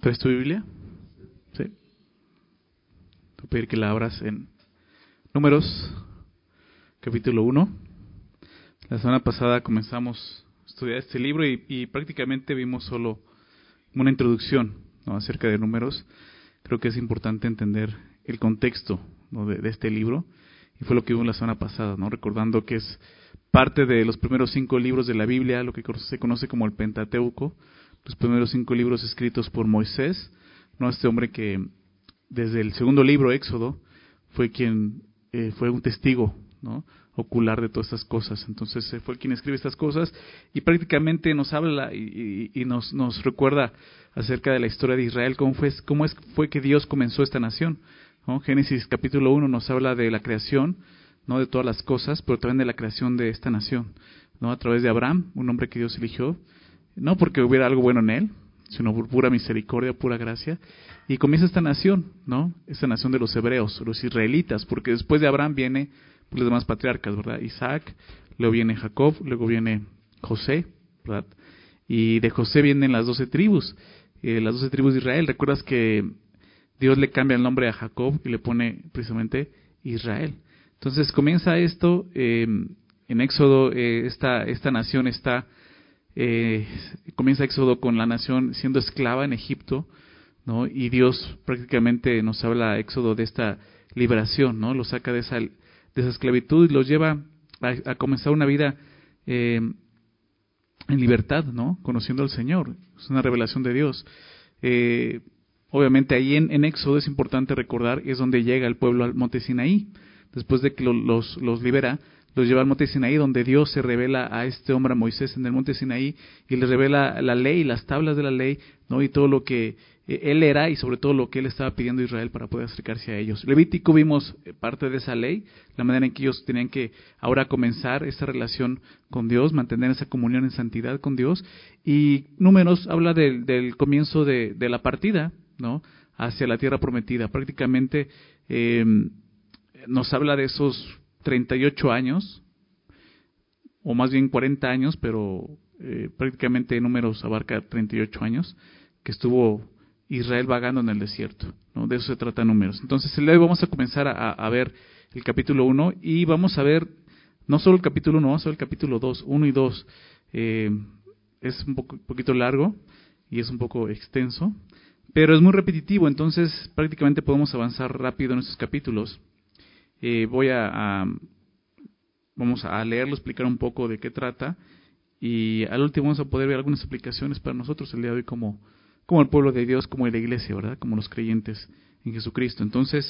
¿Traes tu Biblia? Sí. Te voy a pedir que la abras en Números, capítulo 1. La semana pasada comenzamos a estudiar este libro y prácticamente vimos solo una introducción, ¿no?, acerca de Números. Creo que es importante entender el contexto, ¿no?, de este libro, y fue lo que vimos la semana pasada, ¿no?, recordando que es parte de los primeros 5 libros de la Biblia, lo que se conoce como el Pentateuco, los primeros 5 libros escritos por Moisés, ¿no?, este hombre que desde el segundo libro, Éxodo, fue quien fue un testigo, ¿no?, ocular de todas estas cosas. Entonces fue quien escribe estas cosas y prácticamente nos habla y nos recuerda acerca de la historia de Israel, cómo fue que Dios comenzó esta nación, ¿no? Génesis capítulo 1 nos habla de la creación, no de todas las cosas, pero también de la creación de esta nación, ¿no?, a través de Abraham, un hombre que Dios eligió, no porque hubiera algo bueno en él, sino por pura misericordia, pura gracia, y comienza esta nación, ¿no?, esta nación de los hebreos, los israelitas, porque después de Abraham viene los demás patriarcas, ¿verdad? Isaac, luego viene Jacob, luego viene José, ¿verdad? Y de José vienen las 12 tribus de Israel. ¿Recuerdas que Dios le cambia el nombre a Jacob y le pone precisamente Israel? Entonces comienza esto, en Éxodo, esta nación comienza Éxodo con la nación siendo esclava en Egipto, ¿no? Y Dios prácticamente nos habla, Éxodo, de esta liberación, ¿no? Los saca de esa esclavitud y los lleva a comenzar una vida en libertad, ¿no?, conociendo al Señor. Es una revelación de Dios. Obviamente ahí en Éxodo es importante recordar, es donde llega el pueblo al monte Sinaí. Después de que los libera, los lleva al monte Sinaí, donde Dios se revela a este hombre, a Moisés, en el monte Sinaí, y les revela la ley, las tablas de la ley, ¿no?, y todo lo que él era, y sobre todo lo que él estaba pidiendo a Israel para poder acercarse a ellos. Levítico vimos parte de esa ley, la manera en que ellos tenían que ahora comenzar esa relación con Dios, mantener esa comunión en santidad con Dios. Y Números habla del comienzo de la partida, ¿no?, hacia la tierra prometida. Prácticamente nos habla de esos 38 años, o más bien 40 años, pero prácticamente Números abarca 38 años, que estuvo Israel vagando en el desierto, ¿no? De eso se trata Números. Entonces el día de hoy vamos a comenzar a ver el capítulo 1 y vamos a ver no solo el capítulo 1, vamos a ver el capítulo 2, 1 y 2. Es un poquito largo y es un poco extenso, pero es muy repetitivo, entonces prácticamente podemos avanzar rápido en estos capítulos. Vamos a leerlo, explicar un poco de qué trata, y al último vamos a poder ver algunas aplicaciones para nosotros el día de hoy como el pueblo de Dios, como la iglesia, ¿verdad?, como los creyentes en Jesucristo. Entonces,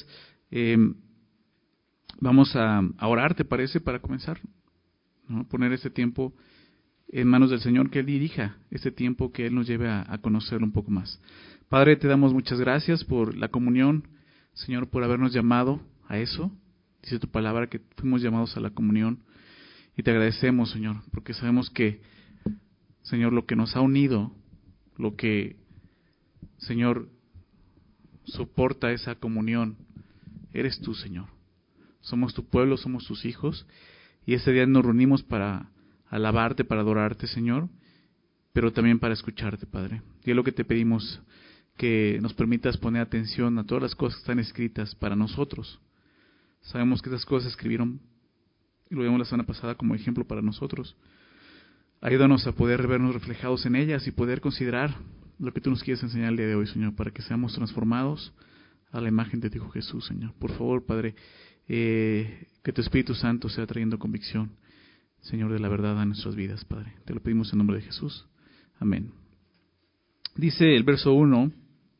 vamos a orar, ¿te parece?, para comenzar, ¿no?, poner este tiempo en manos del Señor, que Él dirija este tiempo, que Él nos lleve a conocerlo un poco más. Padre, te damos muchas gracias por la comunión, Señor, por habernos llamado a eso. Dice tu palabra que fuimos llamados a la comunión, y te agradecemos, Señor, porque sabemos que, Señor, lo que nos ha unido, lo que, Señor, soporta esa comunión, eres tú, Señor. Somos tu pueblo, somos tus hijos, y ese día nos reunimos para alabarte, para adorarte, Señor, pero también para escucharte, Padre. Y es lo que te pedimos, que nos permitas poner atención a todas las cosas que están escritas para nosotros. Sabemos que esas cosas se escribieron, y lo vimos la semana pasada, como ejemplo para nosotros. Ayúdanos a poder vernos reflejados en ellas y poder considerar lo que tú nos quieres enseñar el día de hoy, Señor, para que seamos transformados a la imagen de tu Hijo Jesús, Señor. Por favor, Padre, que tu Espíritu Santo sea trayendo convicción, Señor, de la verdad a nuestras vidas, Padre. Te lo pedimos en nombre de Jesús. Amén. Dice el verso 1: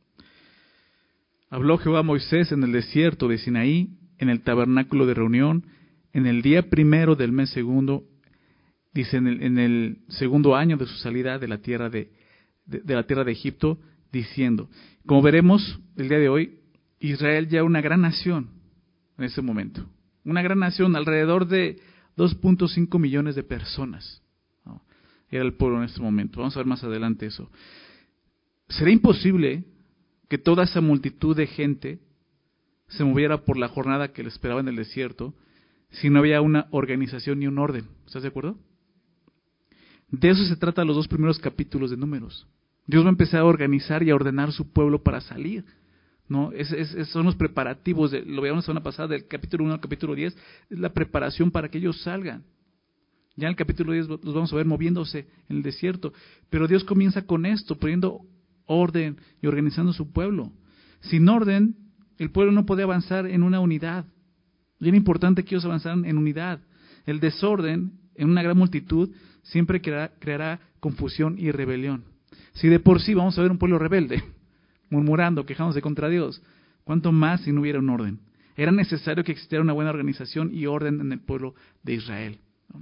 Habló Jehová a Moisés en el desierto de Sinaí, en el tabernáculo de reunión, en el día primero del mes segundo, dice, en el segundo año de su salida de la tierra de Egipto, diciendo. Como veremos el día de hoy, Israel ya una gran nación en ese momento. Una gran nación, alrededor de 2.5 millones de personas, ¿no?, era el pueblo en este momento. Vamos a ver más adelante eso. ¿Sería imposible que toda esa multitud de gente se moviera por la jornada que le esperaba en el desierto si no había una organización ni un orden? ¿Estás de acuerdo? De eso se trata los 2 primeros capítulos de Números. Dios va a empezar a organizar y a ordenar su pueblo para salir, ¿no? Son los preparativos, lo veíamos la semana pasada, del capítulo 1 al capítulo 10, es la preparación para que ellos salgan. Ya en el capítulo 10 los vamos a ver moviéndose en el desierto, pero Dios comienza con esto, poniendo orden y organizando su pueblo. Sin orden, el pueblo no puede avanzar en una unidad. Y era importante que ellos avanzaran en unidad. El desorden en una gran multitud siempre creará confusión y rebelión. Si de por sí vamos a ver un pueblo rebelde, murmurando, quejándose contra Dios, ¿cuánto más si no hubiera un orden? Era necesario que existiera una buena organización y orden en el pueblo de Israel.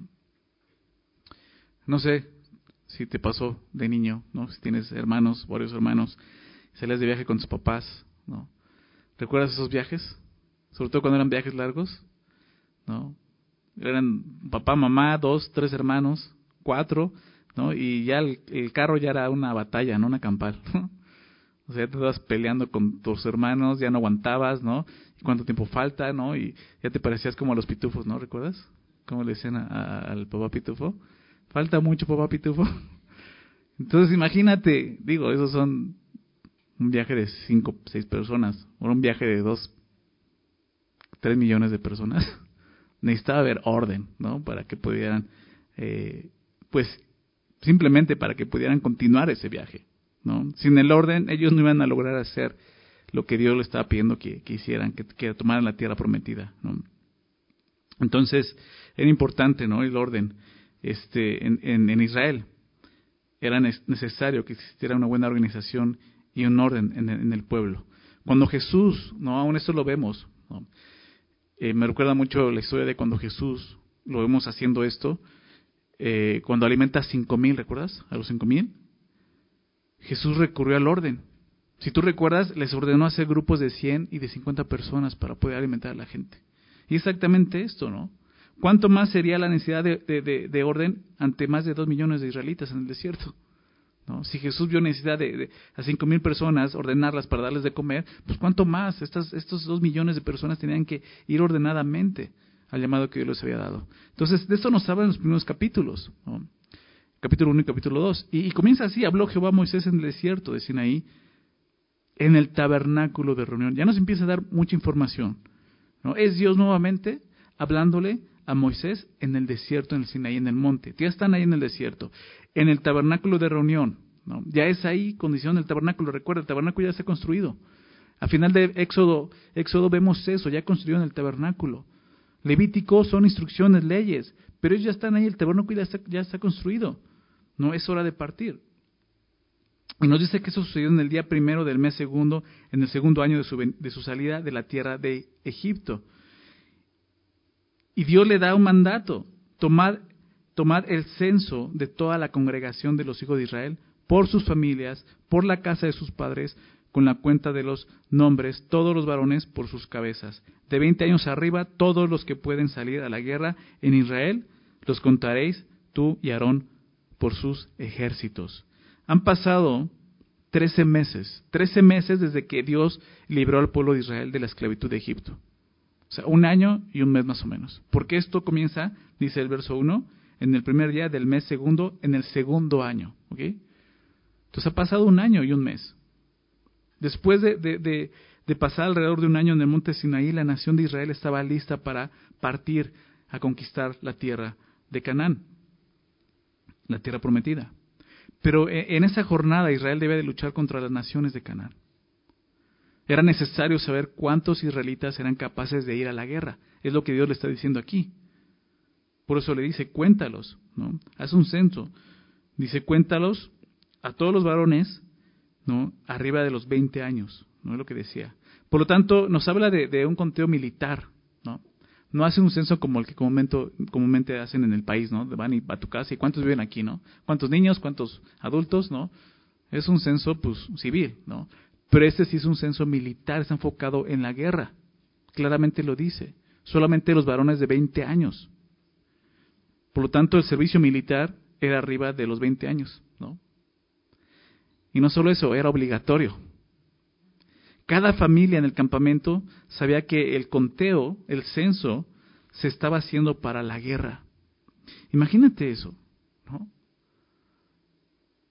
No sé si te pasó de niño, ¿no? Si tienes hermanos, varios hermanos, sales de viaje con tus papás, ¿no? ¿Recuerdas esos viajes? Sobre todo cuando eran viajes largos, ¿no? Eran papá, mamá, 2, 3 hermanos, 4, ¿no? Y ya el carro ya era una batalla, no una campal, ¿no? O sea, ya te estabas peleando con tus hermanos, ya no aguantabas, ¿no? ¿Y cuánto tiempo falta, no? Y ya te parecías como a los pitufos, ¿no? ¿Recuerdas? ¿Cómo le decían al papá pitufo? Falta mucho, papá pitufo. Entonces imagínate, digo, esos son un viaje de 5, 6 personas, o un viaje de 2, 3 millones de personas. Necesitaba haber orden, ¿no? Para que pudieran, pues, simplemente para que pudieran continuar ese viaje, ¿no? Sin el orden, ellos no iban a lograr hacer lo que Dios les estaba pidiendo que hicieran, que tomaran la tierra prometida, ¿no? Entonces, era importante, ¿no? El orden, en Israel. Era necesario que existiera una buena organización y un orden en el pueblo. Cuando Jesús, ¿no? Aún esto lo vemos, ¿no? Me recuerda mucho la historia de cuando Jesús, lo vemos haciendo esto, cuando alimenta a 5,000, ¿recuerdas? A los 5,000. Jesús recurrió al orden. Si tú recuerdas, les ordenó hacer grupos de 100 y de 50 personas para poder alimentar a la gente. Y exactamente esto, ¿no? ¿Cuánto más sería la necesidad de orden ante más de 2 millones de israelitas en el desierto? ¿No? Si Jesús vio necesidad de a 5,000 personas, ordenarlas para darles de comer, pues cuánto más, estos 2 millones de personas tenían que ir ordenadamente al llamado que Dios les había dado. Entonces, de esto nos habla en los primeros capítulos, ¿no? Capítulo 1 y capítulo 2. Y comienza así: habló Jehová a Moisés en el desierto de Sinaí, en el tabernáculo de reunión. Ya nos empieza a dar mucha información, ¿no? Es Dios nuevamente hablándole a Moisés en el desierto, en el Sinaí, en el monte. Ya están ahí en el desierto, en el tabernáculo de reunión, ¿no? Ya es ahí condición del tabernáculo. Recuerda, el tabernáculo ya está construido. Al final de Éxodo vemos eso, ya construyeron el tabernáculo. Levítico son instrucciones, leyes, pero ellos ya están ahí, el tabernáculo ya está construido. No es hora de partir. Y nos dice que eso sucedió en el día 1 del mes 2, en el 2º año de su salida de la tierra de Egipto. Y Dios le da un mandato: tomar el censo de toda la congregación de los hijos de Israel, por sus familias, por la casa de sus padres, con la cuenta de los nombres, todos los varones por sus cabezas. De 20 años arriba, todos los que pueden salir a la guerra en Israel, los contaréis tú y Aarón por sus ejércitos. Han pasado 13 meses desde que Dios libró al pueblo de Israel de la esclavitud de Egipto. O sea, 1 año y 1 mes más o menos. Porque esto comienza, dice el verso 1, en el primer día del mes 2, en el 2º año. ¿Ok? Entonces ha pasado 1 año y 1 mes. Después de pasar alrededor de 1 año en el monte Sinaí, la nación de Israel estaba lista para partir a conquistar la tierra de Canaán, la tierra prometida. Pero en esa jornada Israel debía de luchar contra las naciones de Canaán. Era necesario saber cuántos israelitas eran capaces de ir a la guerra. Es lo que Dios le está diciendo aquí. Por eso le dice: cuéntalos, ¿no? Haz un censo. Dice: cuéntalos a todos los varones, ¿no? Arriba de los 20 años, ¿no? Es lo que decía. Por lo tanto, nos habla de un conteo militar, ¿no? No hace un censo como el que comúnmente hacen en el país, ¿no? Van y a tu casa y cuántos viven aquí, ¿no? ¿Cuántos niños? ¿Cuántos adultos? ¿No? Es un censo, pues, civil, ¿no? Pero este sí es un censo militar, está enfocado en la guerra. Claramente lo dice. Solamente los varones de 20 años. Por lo tanto, el servicio militar era arriba de los 20 años, ¿no? Y no solo eso, era obligatorio. Cada familia en el campamento sabía que el conteo, el censo, se estaba haciendo para la guerra. Imagínate eso, ¿no? O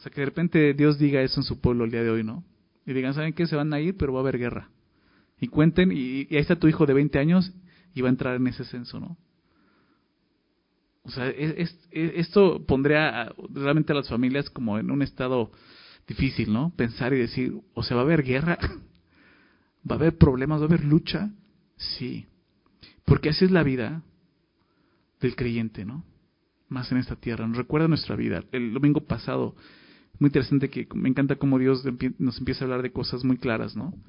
sea, que de repente Dios diga eso en su pueblo el día de hoy, ¿no? Y digan, ¿saben qué? Se van a ir, pero va a haber guerra. Y cuenten, y ahí está tu hijo de 20 años y va a entrar en ese censo, ¿no? O sea, esto pondría realmente a las familias como en un estado difícil, ¿no? Pensar y decir, o sea, ¿va a haber guerra? ¿Va a haber problemas? ¿Va a haber lucha? Sí. Porque así es la vida del creyente, ¿no? Más en esta tierra. Nos recuerda nuestra vida. El domingo pasado, muy interesante que me encanta cómo Dios nos empieza a hablar de cosas muy claras, ¿no?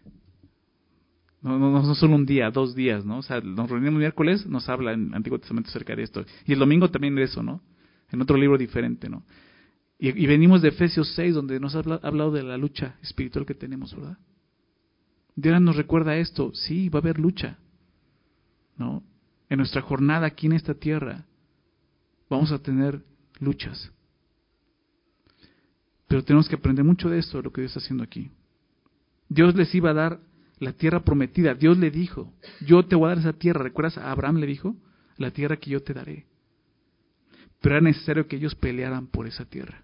No solo un día, 2 días, ¿no? O sea, nos reunimos miércoles, nos habla en Antiguo Testamento acerca de esto. Y el domingo también de eso, ¿no? En otro libro diferente, ¿no? Y venimos de Efesios 6, donde nos ha hablado de la lucha espiritual que tenemos, ¿verdad? Dios nos recuerda esto. Sí, va a haber lucha, ¿no? En nuestra jornada aquí en esta tierra vamos a tener luchas. Pero tenemos que aprender mucho de esto, de lo que Dios está haciendo aquí. Dios les iba a dar la tierra prometida. Dios le dijo, yo te voy a dar esa tierra. ¿Recuerdas? A Abraham le dijo, la tierra que yo te daré. Pero era necesario que ellos pelearan por esa tierra.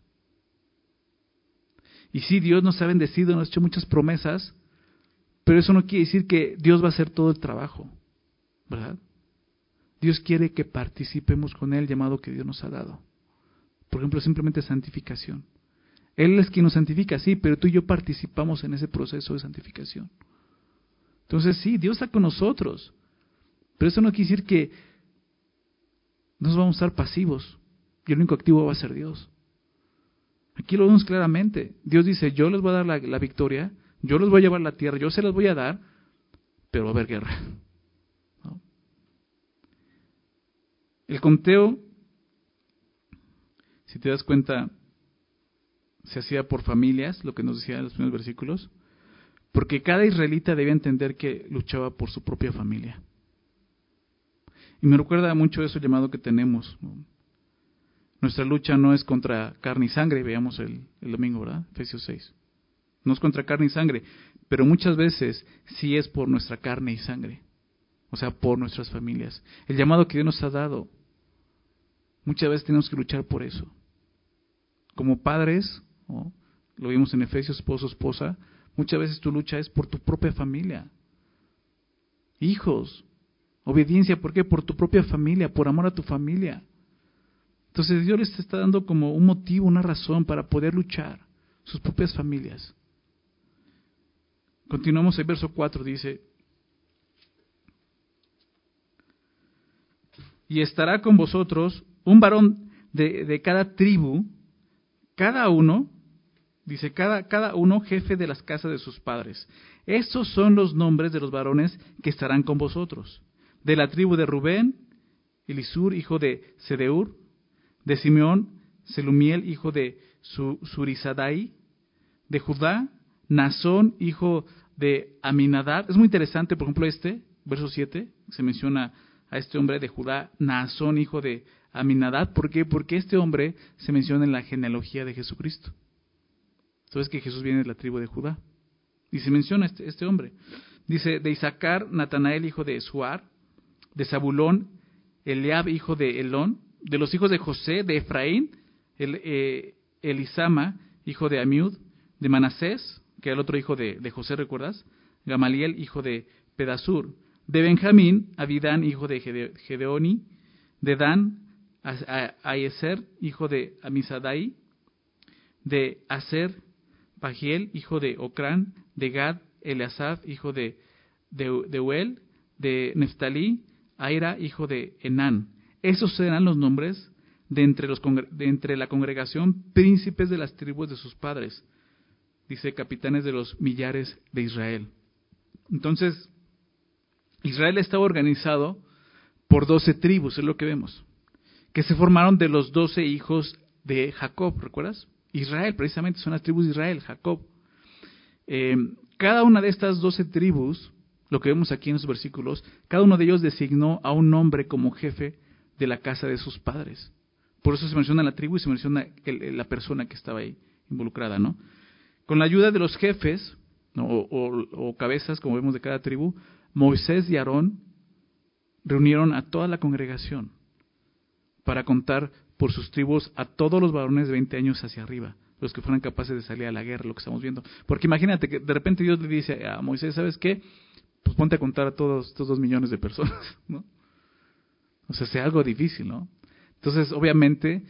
Y sí, Dios nos ha bendecido, nos ha hecho muchas promesas, pero eso no quiere decir que Dios va a hacer todo el trabajo, ¿verdad? Dios quiere que participemos con Él, llamado que Dios nos ha dado. Por ejemplo, simplemente santificación. Él es quien nos santifica, sí, pero tú y yo participamos en ese proceso de santificación. Entonces sí, Dios está con nosotros, pero eso no quiere decir que nos vamos a estar pasivos y el único activo va a ser Dios. Aquí lo vemos claramente. Dios dice, yo les voy a dar la victoria, yo les voy a llevar la tierra, yo se las voy a dar, pero va a haber guerra, ¿no? El conteo, si te das cuenta, se hacía por familias, lo que nos decía en los primeros versículos, porque cada israelita debía entender que luchaba por su propia familia. Y me recuerda mucho eso llamado que tenemos, ¿no? Nuestra lucha no es contra carne y sangre, veamos el domingo, ¿verdad? Efesios 6. No es contra carne y sangre, pero muchas veces sí es por nuestra carne y sangre, o sea, por nuestras familias. El llamado que Dios nos ha dado, muchas veces tenemos que luchar por eso. Como padres, ¿no? Lo vimos en Efesios, esposo, esposa, muchas veces tu lucha es por tu propia familia. Hijos, obediencia, ¿por qué? Por tu propia familia, por amor a tu familia. Entonces Dios les está dando como un motivo, una razón para poder luchar, sus propias familias. Continuamos el verso 4, dice, y estará con vosotros un varón de cada tribu, cada uno, dice, cada uno jefe de las casas de sus padres. Estos son los nombres de los varones que estarán con vosotros. De la tribu de Rubén, Elisur, hijo de Sedeur; de Simeón, Selumiel, hijo de Surisadai; de Judá, Nazón, hijo de Aminadab. Es muy interesante, por ejemplo, verso 7, se menciona a este hombre de Judá, Nazón, hijo de Aminadab. ¿Por qué? Porque este hombre se menciona en la genealogía de Jesucristo. Entonces que Jesús viene de la tribu de Judá. Y se menciona este hombre. Dice, de Isaacar, Natanael, hijo de Suar; de Zabulón, Eliab, hijo de Elón; de los hijos de José, de Efraín, Elisama, hijo de Amiud; de Manasés, que era el otro hijo de José, ¿recuerdas? Gamaliel, hijo de Pedasur; de Benjamín, Abidán, hijo de Gedeoni; de Dan, Aieser, hijo de Amisadai; de Aser, Pagiel, hijo de Ocrán; de Gad, Eliasaf, hijo de Deuel; de Neftalí, Aira, hijo de Enán. Esos serán los nombres de entre la congregación, príncipes de las tribus de sus padres. Dice, capitanes de los millares de Israel. Entonces, Israel estaba organizado por 12 tribus, es lo que vemos, que se formaron de los 12 hijos de Jacob, ¿recuerdas? Israel, precisamente, son las tribus de Israel, Jacob. Cada una de estas 12 tribus, lo que vemos aquí en los versículos, cada uno de ellos designó a un hombre como jefe de la casa de sus padres. Por eso se menciona la tribu y se menciona la persona que estaba ahí involucrada, ¿no? Con la ayuda de los jefes, ¿no? o cabezas, como vemos de cada tribu, Moisés y Aarón reunieron a toda la congregación para contar por sus tribus a todos los varones de 20 años hacia arriba, los que fueran capaces de salir a la guerra, lo que estamos viendo. Porque imagínate que de repente Dios le dice a Moisés, ¿sabes qué? Pues ponte a contar a todos estos 2 millones de personas, ¿no? O sea, sea algo difícil, ¿no? Entonces, obviamente,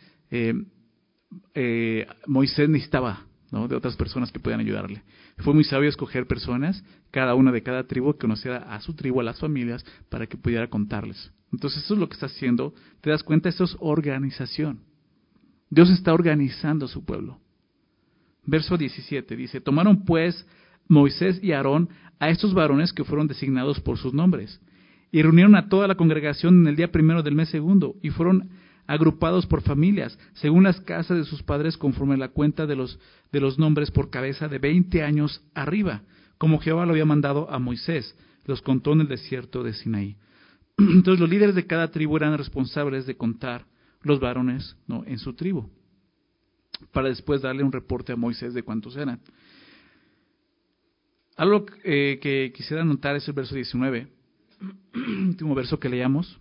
Moisés necesitaba, ¿no?, de otras personas que puedan ayudarle. Fue muy sabio escoger personas, cada una de cada tribu, que conociera a su tribu, a las familias, para que pudiera contarles. Entonces, eso es lo que está haciendo. ¿Te das cuenta? Esto es organización. Dios está organizando a su pueblo. Verso 17 dice, tomaron pues Moisés y Aarón a estos varones que fueron designados por sus nombres, y reunieron a toda la congregación en el día 1 del mes segundo, y fueron agrupados por familias, según las casas de sus padres, conforme a la cuenta de los nombres por cabeza de 20 años arriba, como Jehová lo había mandado a Moisés. Los contó en el desierto de Sinaí. Entonces los líderes de cada tribu eran responsables de contar los varones, ¿no?, en su tribu, para después darle un reporte a Moisés de cuántos eran. Algo que quisiera notar es el verso 19, último verso que leíamos,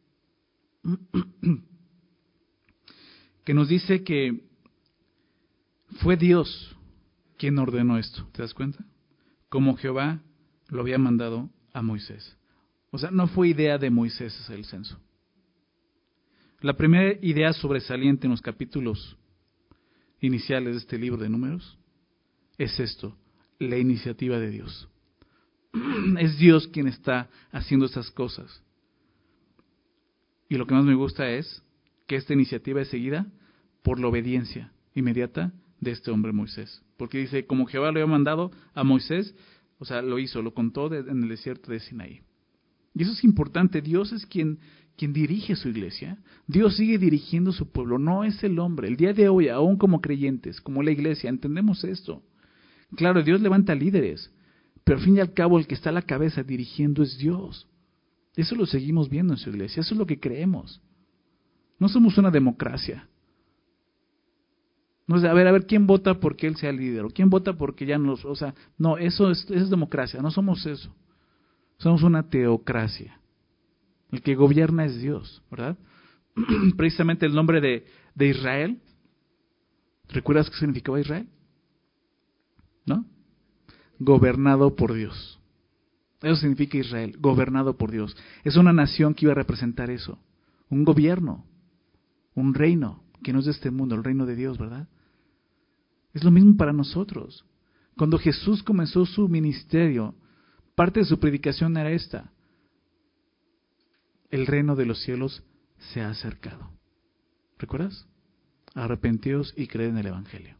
que nos dice que fue Dios quien ordenó esto. ¿Te das cuenta? Como Jehová lo había mandado a Moisés. O sea, no fue idea de Moisés hacer el censo. La primera idea sobresaliente en los capítulos iniciales de este libro de Números es esto: la iniciativa de Dios. Es Dios quien está haciendo estas cosas. Y lo que más me gusta es que esta iniciativa es seguida por la obediencia inmediata de este hombre Moisés. Porque dice, como Jehová lo había mandado a Moisés, o sea, lo hizo, lo contó en el desierto de Sinaí. Y eso es importante. Dios es quien dirige su iglesia. Dios sigue dirigiendo su pueblo, no es el hombre. El día de hoy, aún como creyentes, como la iglesia, entendemos esto. Claro, Dios levanta líderes, pero al fin y al cabo el que está a la cabeza dirigiendo es Dios. Eso lo seguimos viendo en su iglesia, eso es lo que creemos. No somos una democracia. No sé, a ver, ¿quién vota porque él sea el líder? ¿O quién vota porque ya nos... O sea, no, eso es democracia, no somos eso. Somos una teocracia. El que gobierna es Dios, ¿verdad? Precisamente el nombre de Israel, ¿recuerdas qué significaba Israel? ¿No? Gobernado por Dios. Eso significa Israel, gobernado por Dios. Es una nación que iba a representar eso. Un gobierno, un reino, que no es de este mundo, el reino de Dios, ¿verdad? Es lo mismo para nosotros. Cuando Jesús comenzó su ministerio, parte de su predicación era esta: el reino de los cielos se ha acercado. ¿Recuerdas? Arrepentíos y creed en el Evangelio.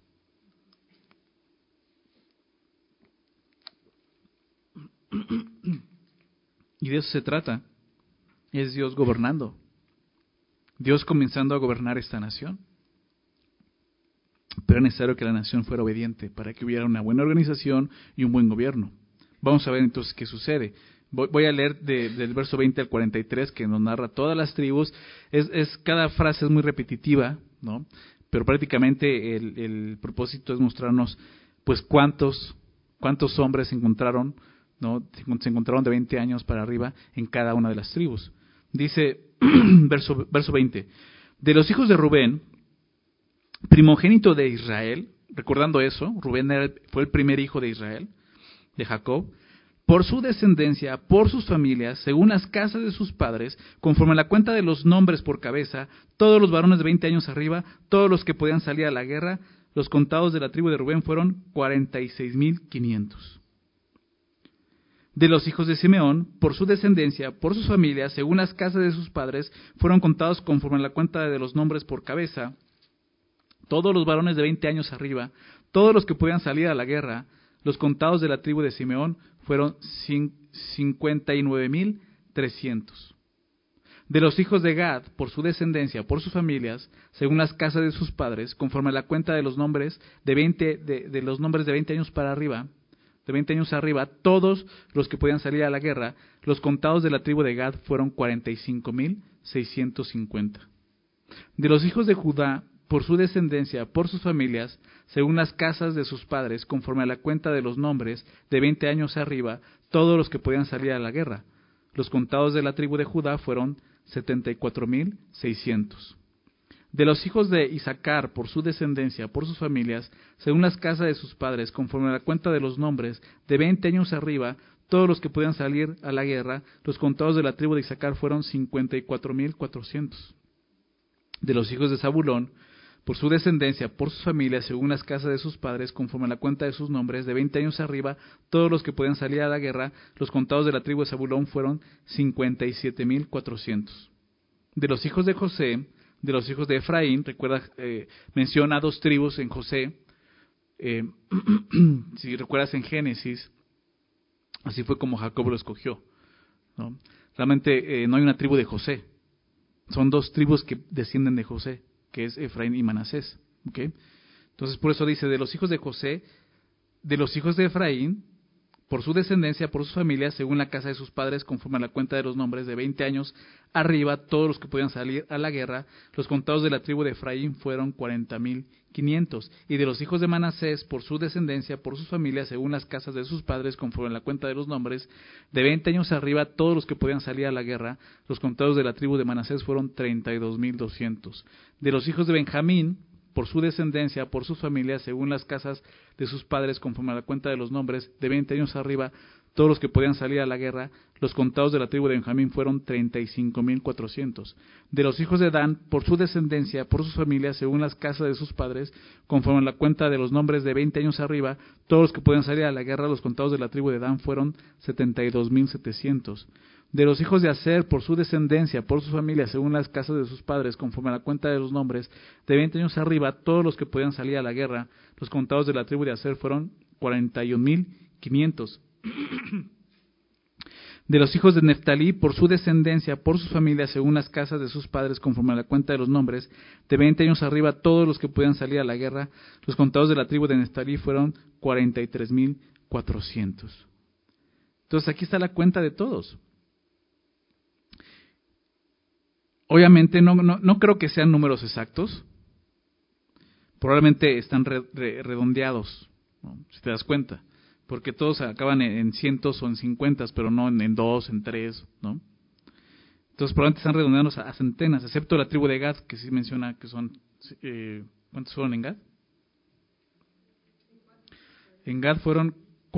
Y de eso se trata. Es Dios gobernando. Dios comenzando a gobernar esta nación. Pero es necesario que la nación fuera obediente para que hubiera una buena organización y un buen gobierno. Vamos a ver entonces qué sucede. Voy a leer del verso 20 al 43, que nos narra todas las tribus. Cada frase es muy repetitiva, ¿no? Pero prácticamente el propósito es mostrarnos pues cuántos hombres se encontraron, ¿no? Se encontraron de 20 años para arriba en cada una de las tribus. Dice, verso 20, de los hijos de Rubén, primogénito de Israel, recordando eso, Rubén fue el primer hijo de Israel, de Jacob, por su descendencia, por sus familias, según las casas de sus padres, conforme a la cuenta de los nombres por cabeza, todos los varones de 20 años arriba, todos los que podían salir a la guerra, los contados de la tribu de Rubén fueron 46,500. De los hijos de Simeón, por su descendencia, por sus familias, según las casas de sus padres, fueron contados conforme a la cuenta de los nombres por cabeza, todos los varones de 20 años arriba, todos los que podían salir a la guerra. Los contados de la tribu de Simeón fueron 59,300. De los hijos de Gad, por su descendencia, por sus familias, según las casas de sus padres, conforme a la cuenta de los nombres de los nombres de 20 años para arriba, de 20 años arriba, todos los que podían salir a la guerra, los contados de la tribu de Gad fueron 45,650. De los hijos de Judá, por su descendencia, por sus familias, según las casas de sus padres, conforme a la cuenta de los nombres, de 20 años arriba, todos los que podían salir a la guerra. Los contados de la tribu de Judá fueron 74,600. De los hijos de Isaacar, por su descendencia, por sus familias, según las casas de sus padres, conforme a la cuenta de los nombres, de 20 años arriba, todos los que podían salir a la guerra, los contados de la tribu de Isaacar fueron 54,400. De los hijos de Zabulón, por su descendencia, por sus familias, según las casas de sus padres, conforme a la cuenta de sus nombres, de 20 años arriba, todos los que podían salir a la guerra, los contados de la tribu de Zabulón fueron 57,400. De los hijos de José, de los hijos de Efraín, recuerda, menciona 2 tribus en José, si recuerdas en Génesis, así fue como Jacob lo escogió, ¿no? Realmente no hay una tribu de José, son 2 tribus que descienden de José, que es Efraín y Manasés, ¿okay? Entonces por eso dice, de los hijos de José, de los hijos de Efraín, por su descendencia, por sus familias, según la casa de sus padres, conforme a la cuenta de los nombres, de 20 años arriba, todos los que podían salir a la guerra, los contados de la tribu de Efraín fueron 40,500. Y de los hijos de Manasés, por su descendencia, por sus familias, según las casas de sus padres, conforme a la cuenta de los nombres, de 20 años arriba, todos los que podían salir a la guerra, los contados de la tribu de Manasés fueron 32,200. De los hijos de Benjamín, por su descendencia, por sus familias, según las casas de sus padres, conforme a la cuenta de los nombres, de 20 años arriba, todos los que podían salir a la guerra, los contados de la tribu de Benjamín fueron 35,400. De los hijos de Dan, por su descendencia, por sus familias, según las casas de sus padres, conforme a la cuenta de los nombres, de 20 años arriba, todos los que podían salir a la guerra, los contados de la tribu de Dan fueron 72,700. De los hijos de Aser, por su descendencia, por sus familias, según las casas de sus padres, conforme a la cuenta de los nombres, de 20 años arriba, todos los que podían salir a la guerra, los contados de la tribu de Aser fueron 41,500. De los hijos de Neftalí, por su descendencia, por sus familias, según las casas de sus padres, conforme a la cuenta de los nombres, de 20 años arriba, todos los que podían salir a la guerra, los contados de la tribu de Neftalí fueron 43,400. Entonces aquí está la cuenta de todos. Obviamente no creo que sean números exactos, probablemente están redondeados, ¿no? Si te das cuenta, porque todos acaban en cientos o en 50, pero no en 2, en 3, ¿no? Entonces probablemente están redondeados a centenas, excepto la tribu de Gad, que sí menciona que son, ¿cuántos fueron en Gad? En Gad fueron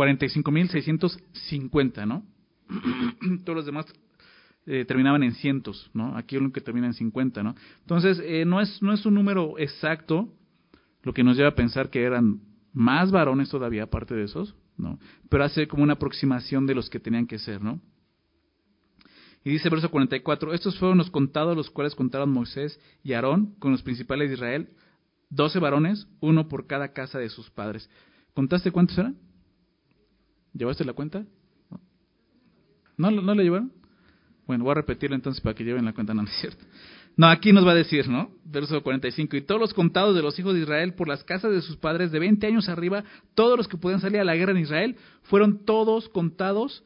45,650, ¿no? Todos los demás terminaban en cientos, ¿no? Aquí es lo que termina en 50, ¿no? Entonces, no es un número exacto, lo que nos lleva a pensar que eran más varones todavía, aparte de esos, ¿no? Pero hace como una aproximación de los que tenían que ser, ¿no? Y dice verso 44, estos fueron los contados, los cuales contaron Moisés y Aarón con los principales de Israel, 12 varones, uno por cada casa de sus padres. ¿Contaste cuántos eran? ¿Llevaste la cuenta? ¿No le llevaron? Bueno, voy a repetirlo entonces para que lleven la cuenta, no es cierto. No, aquí nos va a decir, ¿no? Verso 45, y todos los contados de los hijos de Israel por las casas de sus padres de 20 años arriba, todos los que podían salir a la guerra en Israel, fueron todos contados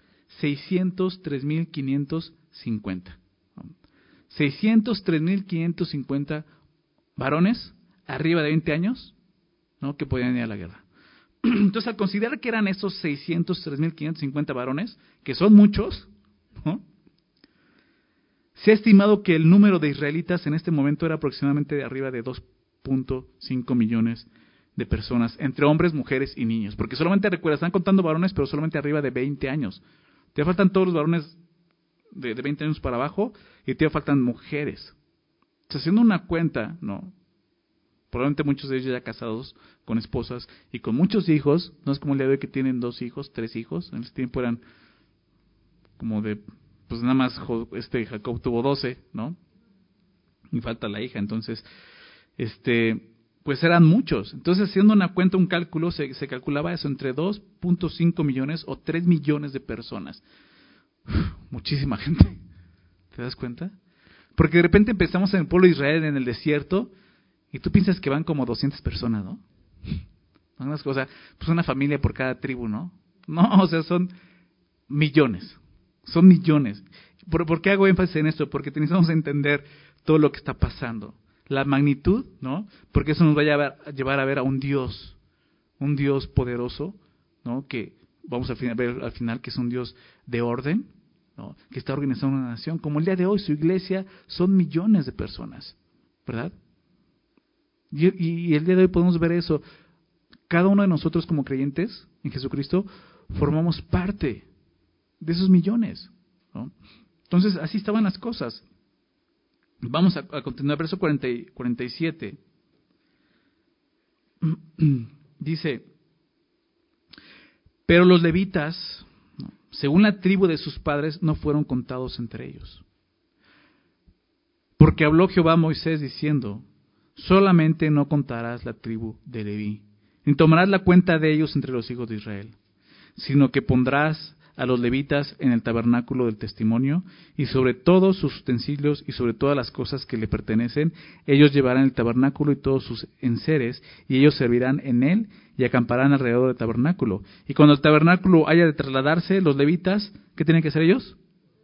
603,550. 603,550 varones arriba de 20 años, ¿no? Que podían ir a la guerra. Entonces, al considerar que eran esos 603,550 varones, que son muchos, ¿no? Se ha estimado que el número de israelitas en este momento era aproximadamente de arriba de 2,5 millones de personas, entre hombres, mujeres y niños. Porque solamente, recuerda, están contando varones, pero solamente arriba de 20 años. Te faltan todos los varones de 20 años para abajo y te faltan mujeres. Entonces, haciendo una cuenta, ¿no? Probablemente muchos de ellos ya casados con esposas y con muchos hijos. No es como el día de hoy que tienen 2 hijos, 3 hijos. En ese tiempo eran como de... pues nada más Jacob tuvo 12, ¿no? Y falta la hija, entonces, pues eran muchos. Entonces, haciendo una cuenta, un cálculo, se calculaba eso entre 2,5 millones o 3 millones de personas. Muchísima gente. ¿Te das cuenta? Porque de repente empezamos en el pueblo de Israel, en el desierto, y tú piensas que van como 200 personas, ¿no? O sea, pues una familia por cada tribu, ¿no? No, o sea, son millones. Son millones. ¿Por qué hago énfasis en esto? Porque necesitamos entender todo lo que está pasando. La magnitud, ¿no? Porque eso nos va a llevar a ver a un Dios poderoso, ¿no? Que vamos a ver al final que es un Dios de orden, ¿no? Que está organizando una nación. Como el día de hoy, su iglesia son millones de personas, ¿verdad? Y el día de hoy podemos ver eso. Cada uno de nosotros como creyentes en Jesucristo formamos parte de esos millones, ¿no? Entonces, así estaban las cosas. Vamos a continuar, verso 47. Dice, pero los levitas, ¿no?, según la tribu de sus padres, no fueron contados entre ellos. Porque habló Jehová a Moisés diciendo, solamente no contarás la tribu de Leví, ni tomarás la cuenta de ellos entre los hijos de Israel, sino que pondrás a los levitas en el tabernáculo del testimonio, y sobre todos sus utensilios y sobre todas las cosas que le pertenecen, ellos llevarán el tabernáculo y todos sus enseres, y ellos servirán en él y acamparán alrededor del tabernáculo. Y cuando el tabernáculo haya de trasladarse, los levitas, ¿qué tienen que hacer ellos?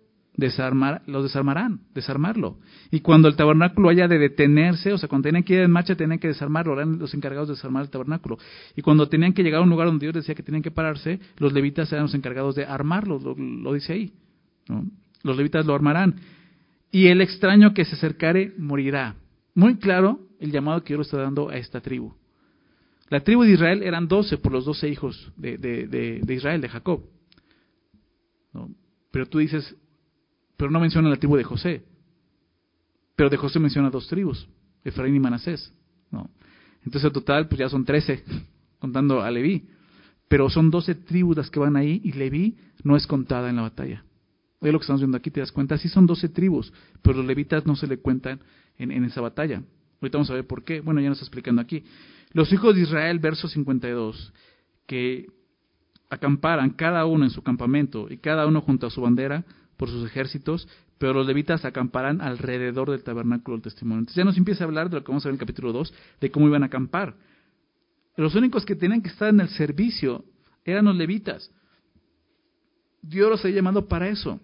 Desarmarlo. Y cuando el tabernáculo haya de detenerse, o sea, cuando tenían que ir en marcha, tenían que desarmarlo, eran los encargados de desarmar el tabernáculo. Y cuando tenían que llegar a un lugar donde Dios decía que tenían que pararse, los levitas eran los encargados de armarlo, lo dice ahí, ¿no? Los levitas lo armarán. Y el extraño que se acercare morirá. Muy claro el llamado que Dios le está dando a esta tribu. La tribu de Israel eran 12 por los 12 hijos de Israel, de Jacob, ¿no? Pero tú dices, pero no menciona la tribu de José. Pero de José menciona 2 tribus, Efraín y Manasés, ¿no? Entonces en total pues ya son 13, contando a Leví. Pero son 12 tribus las que van ahí y Leví no es contada en la batalla. Es lo que estamos viendo aquí, te das cuenta, sí son 12 tribus, pero los levitas no se le cuentan en esa batalla. Ahorita vamos a ver por qué. Bueno, ya nos está explicando aquí. Los hijos de Israel, verso 52, que acamparan cada uno en su campamento y cada uno junto a su bandera por sus ejércitos, pero los levitas acamparán alrededor del tabernáculo del testimonio. Entonces ya nos empieza a hablar de lo que vamos a ver en el capítulo 2, de cómo iban a acampar. Los únicos que tenían que estar en el servicio eran los levitas. Dios los había llamado para eso,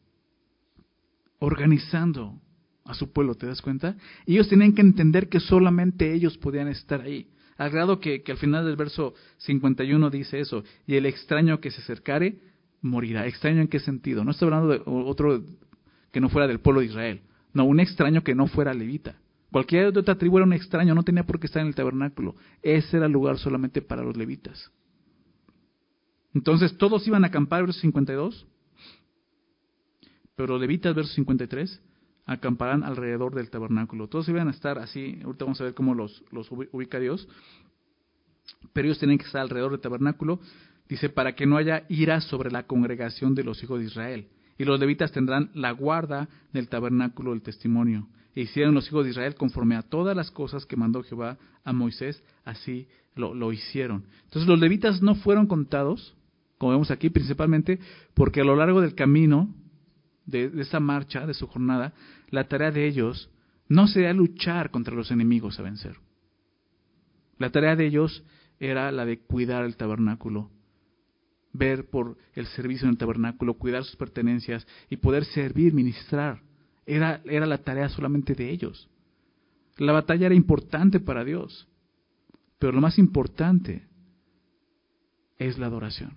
organizando a su pueblo, ¿te das cuenta? Y ellos tenían que entender que solamente ellos podían estar ahí. Al grado que al final del verso 51 dice eso, y el extraño que se acercare morirá. ¿Extraño en qué sentido? No estoy hablando de otro que no fuera del pueblo de Israel. No, un extraño que no fuera levita. Cualquier otra tribu era un extraño, no tenía por qué estar en el tabernáculo. Ese era el lugar solamente para los levitas. Entonces todos iban a acampar, verso 52, pero los levitas, verso 53, acamparán alrededor del tabernáculo. Todos iban a estar así, ahorita vamos a ver cómo los ubica Dios, pero ellos tienen que estar alrededor del tabernáculo. Dice, para que no haya ira sobre la congregación de los hijos de Israel. Y los levitas tendrán la guarda del tabernáculo del testimonio. E hicieron los hijos de Israel conforme a todas las cosas que mandó Jehová a Moisés, así lo hicieron. Entonces los levitas no fueron contados, como vemos aquí, principalmente porque a lo largo del camino de esa marcha, de su jornada, la tarea de ellos no sería luchar contra los enemigos a vencer. La tarea de ellos era la de cuidar el tabernáculo, ver por el servicio en el tabernáculo, cuidar sus pertenencias y poder servir, ministrar. Era la tarea solamente de ellos. La batalla era importante para Dios, pero lo más importante es la adoración.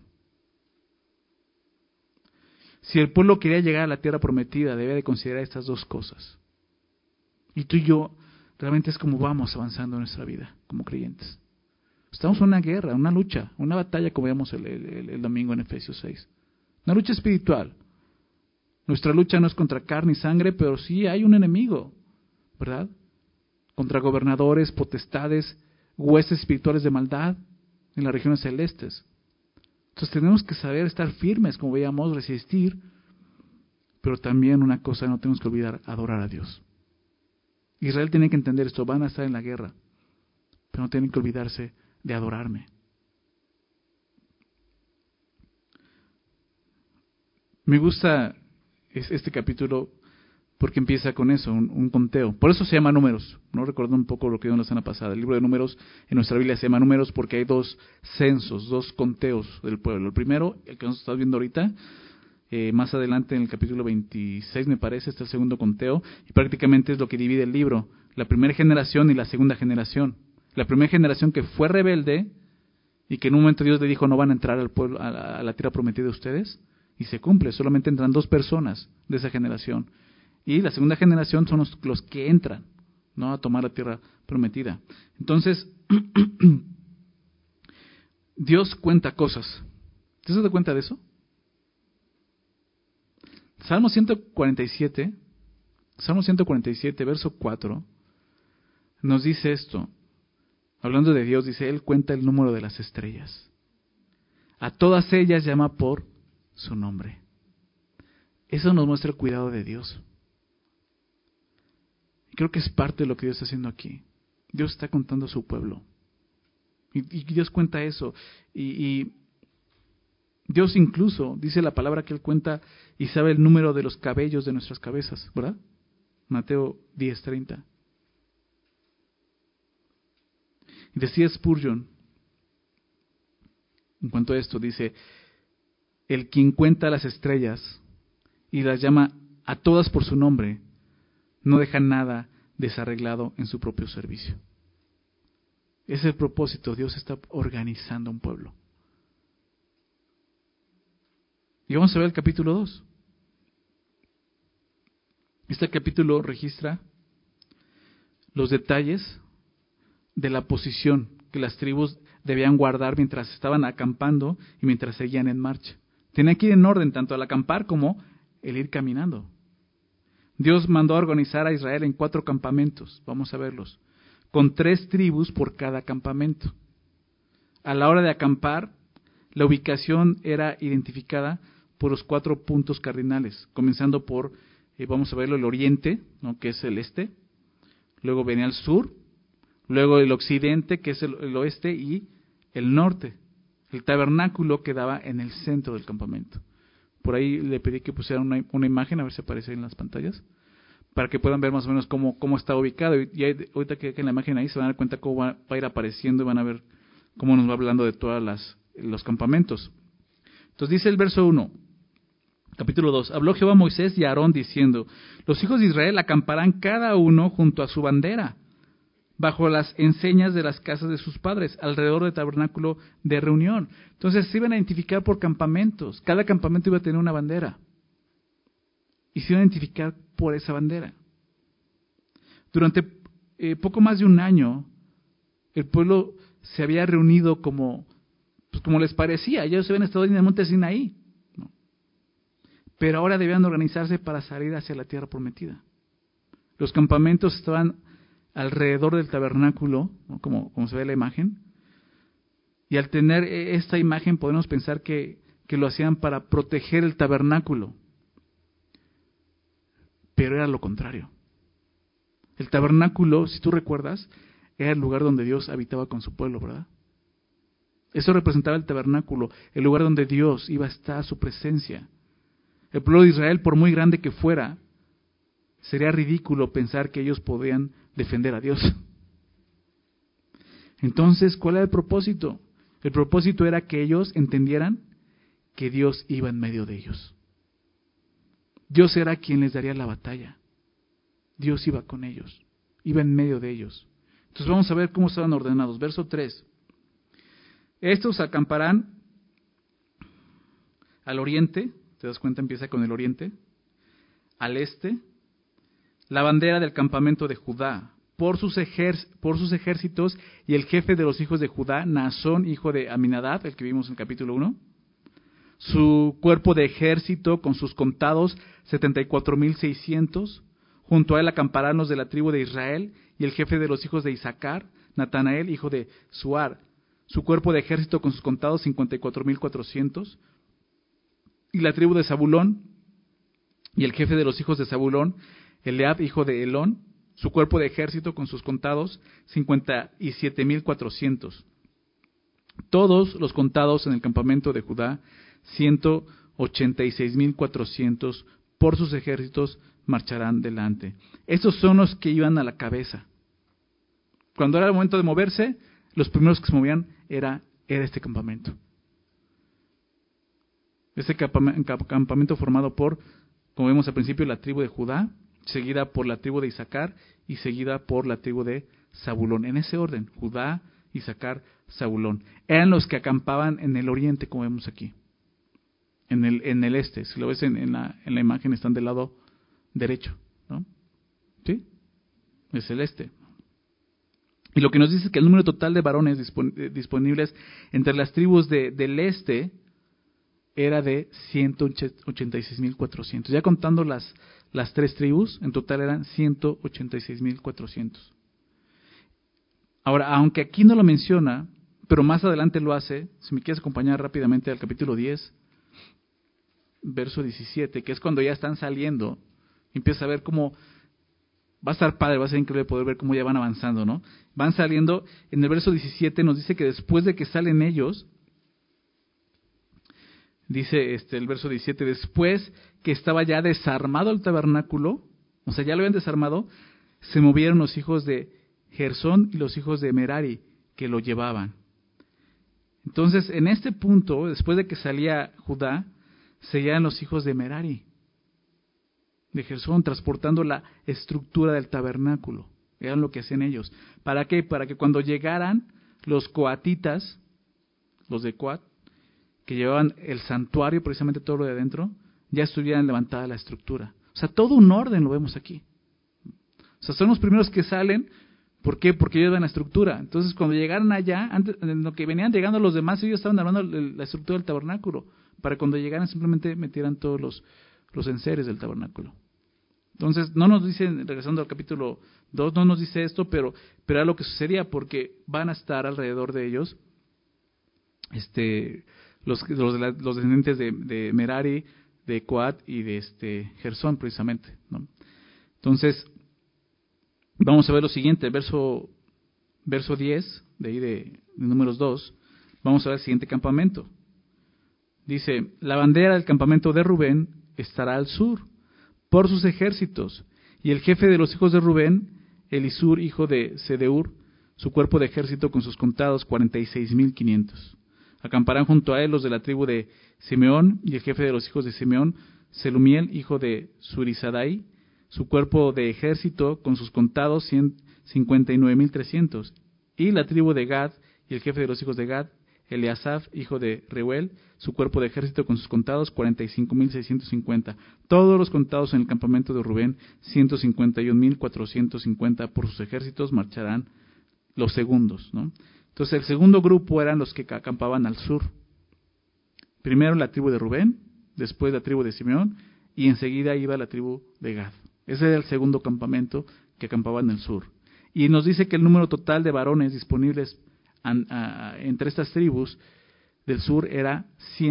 Si el pueblo quería llegar a la tierra prometida, debía de considerar estas 2 cosas. Y tú y yo, realmente es como vamos avanzando en nuestra vida como creyentes. Estamos en una guerra, una lucha, una batalla, como vemos el domingo en Efesios 6. Una lucha espiritual. Nuestra lucha no es contra carne y sangre, pero sí hay un enemigo, ¿verdad? Contra gobernadores, potestades, huestes espirituales de maldad en las regiones celestes. Entonces tenemos que saber estar firmes, como veíamos, resistir, pero también una cosa no tenemos que olvidar, adorar a Dios. Israel tiene que entender esto, van a estar en la guerra, pero no tienen que olvidarse de adorarme. Me gusta este capítulo porque empieza con eso, un conteo. Por eso se llama Números. No recuerdo un poco lo que vimos la semana pasada. El libro de Números en nuestra Biblia se llama Números porque hay 2 censos, 2 conteos del pueblo. El primero, el que nos estás viendo ahorita, más adelante en el capítulo 26 me parece, está el segundo conteo, y prácticamente es lo que divide el libro. La primera generación y la segunda generación. La primera generación que fue rebelde y que en un momento Dios le dijo no van a entrar al pueblo, a la tierra prometida de ustedes, y se cumple, solamente entran 2 personas de esa generación. Y la segunda generación son los que entran, ¿no? A tomar la tierra prometida. Entonces, Dios cuenta cosas. ¿Te das cuenta de eso? Salmo 147, verso 4, nos dice esto. Hablando de Dios, dice, Él cuenta el número de las estrellas. A todas ellas llama por su nombre. Eso nos muestra el cuidado de Dios. Creo que es parte de lo que Dios está haciendo aquí. Dios está contando a su pueblo. Y Dios cuenta eso. Y Dios incluso, dice la palabra que Él cuenta y sabe el número de los cabellos de nuestras cabezas, ¿verdad? Mateo 10:30. Y decía Spurgeon, en cuanto a esto, dice, el quien cuenta las estrellas y las llama a todas por su nombre, no deja nada desarreglado en su propio servicio. Ese es el propósito. Dios está organizando un pueblo. Y vamos a ver el capítulo 2. Este capítulo registra los detalles de la posición que las tribus debían guardar mientras estaban acampando y mientras seguían en marcha. Tenían que ir en orden tanto al acampar como el ir caminando. Dios mandó a organizar a Israel en 4 campamentos, vamos a verlos, con 3 tribus por cada campamento. A la hora de acampar, la ubicación era identificada por los 4 puntos cardinales, comenzando por, vamos a verlo, el oriente, ¿no? Que es el este, luego venía el sur, luego el occidente, que es el oeste, y el norte. El tabernáculo quedaba en el centro del campamento. Por ahí le pedí que pusieran una imagen, a ver si aparece en las pantallas, para que puedan ver más o menos cómo está ubicado. Y ahorita que en la imagen ahí se van a dar cuenta cómo va a ir apareciendo y van a ver cómo nos va hablando de todos los campamentos. Entonces dice el verso 1, capítulo 2, habló Jehová a Moisés y a Aarón diciendo, los hijos de Israel acamparán cada uno junto a su bandera, bajo las enseñas de las casas de sus padres, alrededor del tabernáculo de reunión. Entonces se iban a identificar por campamentos. Cada campamento iba a tener una bandera. Y se iban a identificar por esa bandera. Durante poco más de un año, el pueblo se había reunido como les parecía. Ellos habían estado en el monte Sinaí, ¿no? Pero ahora debían organizarse para salir hacia la tierra prometida. Los campamentos estaban alrededor del tabernáculo, ¿no? como se ve en la imagen, y al tener esta imagen podemos pensar que lo hacían para proteger el tabernáculo, pero era lo contrario. El tabernáculo, si tú recuerdas, era el lugar donde Dios habitaba con su pueblo, ¿verdad? Eso representaba el tabernáculo, el lugar donde Dios iba a estar, su presencia. El pueblo de Israel, por muy grande que fuera, sería ridículo pensar que ellos podían defender a Dios. Entonces, ¿cuál era el propósito? El propósito era que ellos entendieran que Dios iba en medio de ellos. Dios era quien les daría la batalla. Dios iba con ellos, iba en medio de ellos. Entonces vamos a ver cómo estaban ordenados. Verso 3. Estos acamparán al oriente, te das cuenta, empieza con el oriente, al este, la bandera del campamento de Judá, por sus ejércitos, y el jefe de los hijos de Judá, Naasón, hijo de Aminadab, el que vimos en el capítulo 1, su cuerpo de ejército con sus contados 74,600, junto a él acamparán los de la tribu de Israel, y el jefe de los hijos de Isaacar, Natanael, hijo de Suar, su cuerpo de ejército con sus contados 54,400, y la tribu de Zabulón, y el jefe de los hijos de Zabulón, Eliab, hijo de Elón, su cuerpo de ejército con sus contados 57,400. Todos los contados en el campamento de Judá 186,400 por sus ejércitos marcharán delante. Estos son los que iban a la cabeza. Cuando era el momento de moverse, los primeros que se movían era este campamento. Este campamento formado por, como vemos al principio, la tribu de Judá, seguida por la tribu de Isaacar y seguida por la tribu de Zabulón. En ese orden, Judá, Isaacar, Zabulón. Eran los que acampaban en el oriente, como vemos aquí. En el este, si lo ves en la imagen, están del lado derecho, ¿no? ¿Sí? es el este. Y lo que nos dice es que el número total de varones disponibles entre las tribus del este era de 186.400. Ya contando las tres tribus, en total eran 186.400. Ahora, aunque aquí no lo menciona, pero más adelante lo hace, si me quieres acompañar rápidamente al capítulo 10, verso 17, que es cuando ya están saliendo, empieza a ver cómo va a estar padre, va a ser increíble poder ver cómo ya van avanzando, ¿no? Van saliendo, en el verso 17 nos dice que después de que salen ellos, dice el verso 17, después que estaba ya desarmado el tabernáculo, o sea, ya lo habían desarmado, se movieron los hijos de Gersón y los hijos de Merari, que lo llevaban. Entonces, en este punto, después de que salía Judá, seguían los hijos de Merari, de Gersón, transportando la estructura del tabernáculo. Eran lo que hacían ellos. ¿Para qué? Para que cuando llegaran los coatitas, los de Coat, que llevaban el santuario, precisamente todo lo de adentro, ya estuvieran levantada la estructura. O sea, todo un orden lo vemos aquí. O sea, son los primeros que salen. ¿Por qué? Porque ellos ven la estructura. Entonces, cuando llegaron allá, antes, en lo que venían llegando los demás, ellos estaban armando la estructura del tabernáculo, para cuando llegaran simplemente metieran todos los enseres del tabernáculo. Entonces, no nos dice, regresando al capítulo 2, no nos dice esto, pero era lo que sucedía, porque van a estar alrededor de ellos los descendientes de Merari, de Coat y de Gersón, precisamente, ¿no? Entonces, vamos a ver lo siguiente, verso 10, de ahí de Números 2, vamos a ver el siguiente campamento. Dice, la bandera del campamento de Rubén estará al sur, por sus ejércitos, y el jefe de los hijos de Rubén, Elisur, hijo de Sedeur, su cuerpo de ejército con sus contados 46.500. Acamparán junto a él los de la tribu de Simeón, y el jefe de los hijos de Simeón, Selumiel, hijo de Surizadai, su cuerpo de ejército con sus contados 59.300. Y la tribu de Gad, y el jefe de los hijos de Gad, Eliasaf, hijo de Reuel, su cuerpo de ejército con sus contados 45.650. Todos los contados en el campamento de Rubén, 151.450 por sus ejércitos, marcharán los segundos, ¿no? Entonces el segundo grupo eran los que acampaban al sur. Primero la tribu de Rubén, después la tribu de Simeón, y enseguida iba la tribu de Gad. Ese era el segundo campamento que acampaba en el sur. Y nos dice que el número total de varones disponibles entre estas tribus del sur era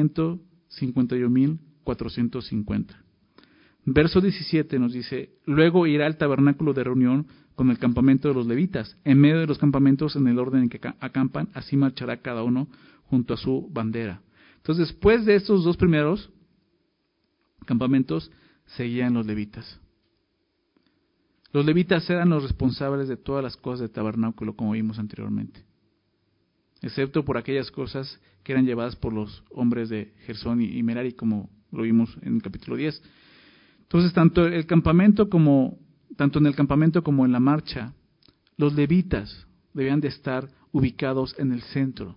151.450. Verso 17 nos dice, luego irá el tabernáculo de reunión con el campamento de los levitas, en medio de los campamentos en el orden en que acampan, así marchará cada uno junto a su bandera. Entonces, después de estos dos primeros campamentos, seguían los levitas. Los levitas eran los responsables de todas las cosas del tabernáculo, como vimos anteriormente, excepto por aquellas cosas que eran llevadas por los hombres de Gersón y Merari, como lo vimos en el capítulo 10. Entonces, tanto en el campamento como en la marcha, los levitas debían de estar ubicados en el centro,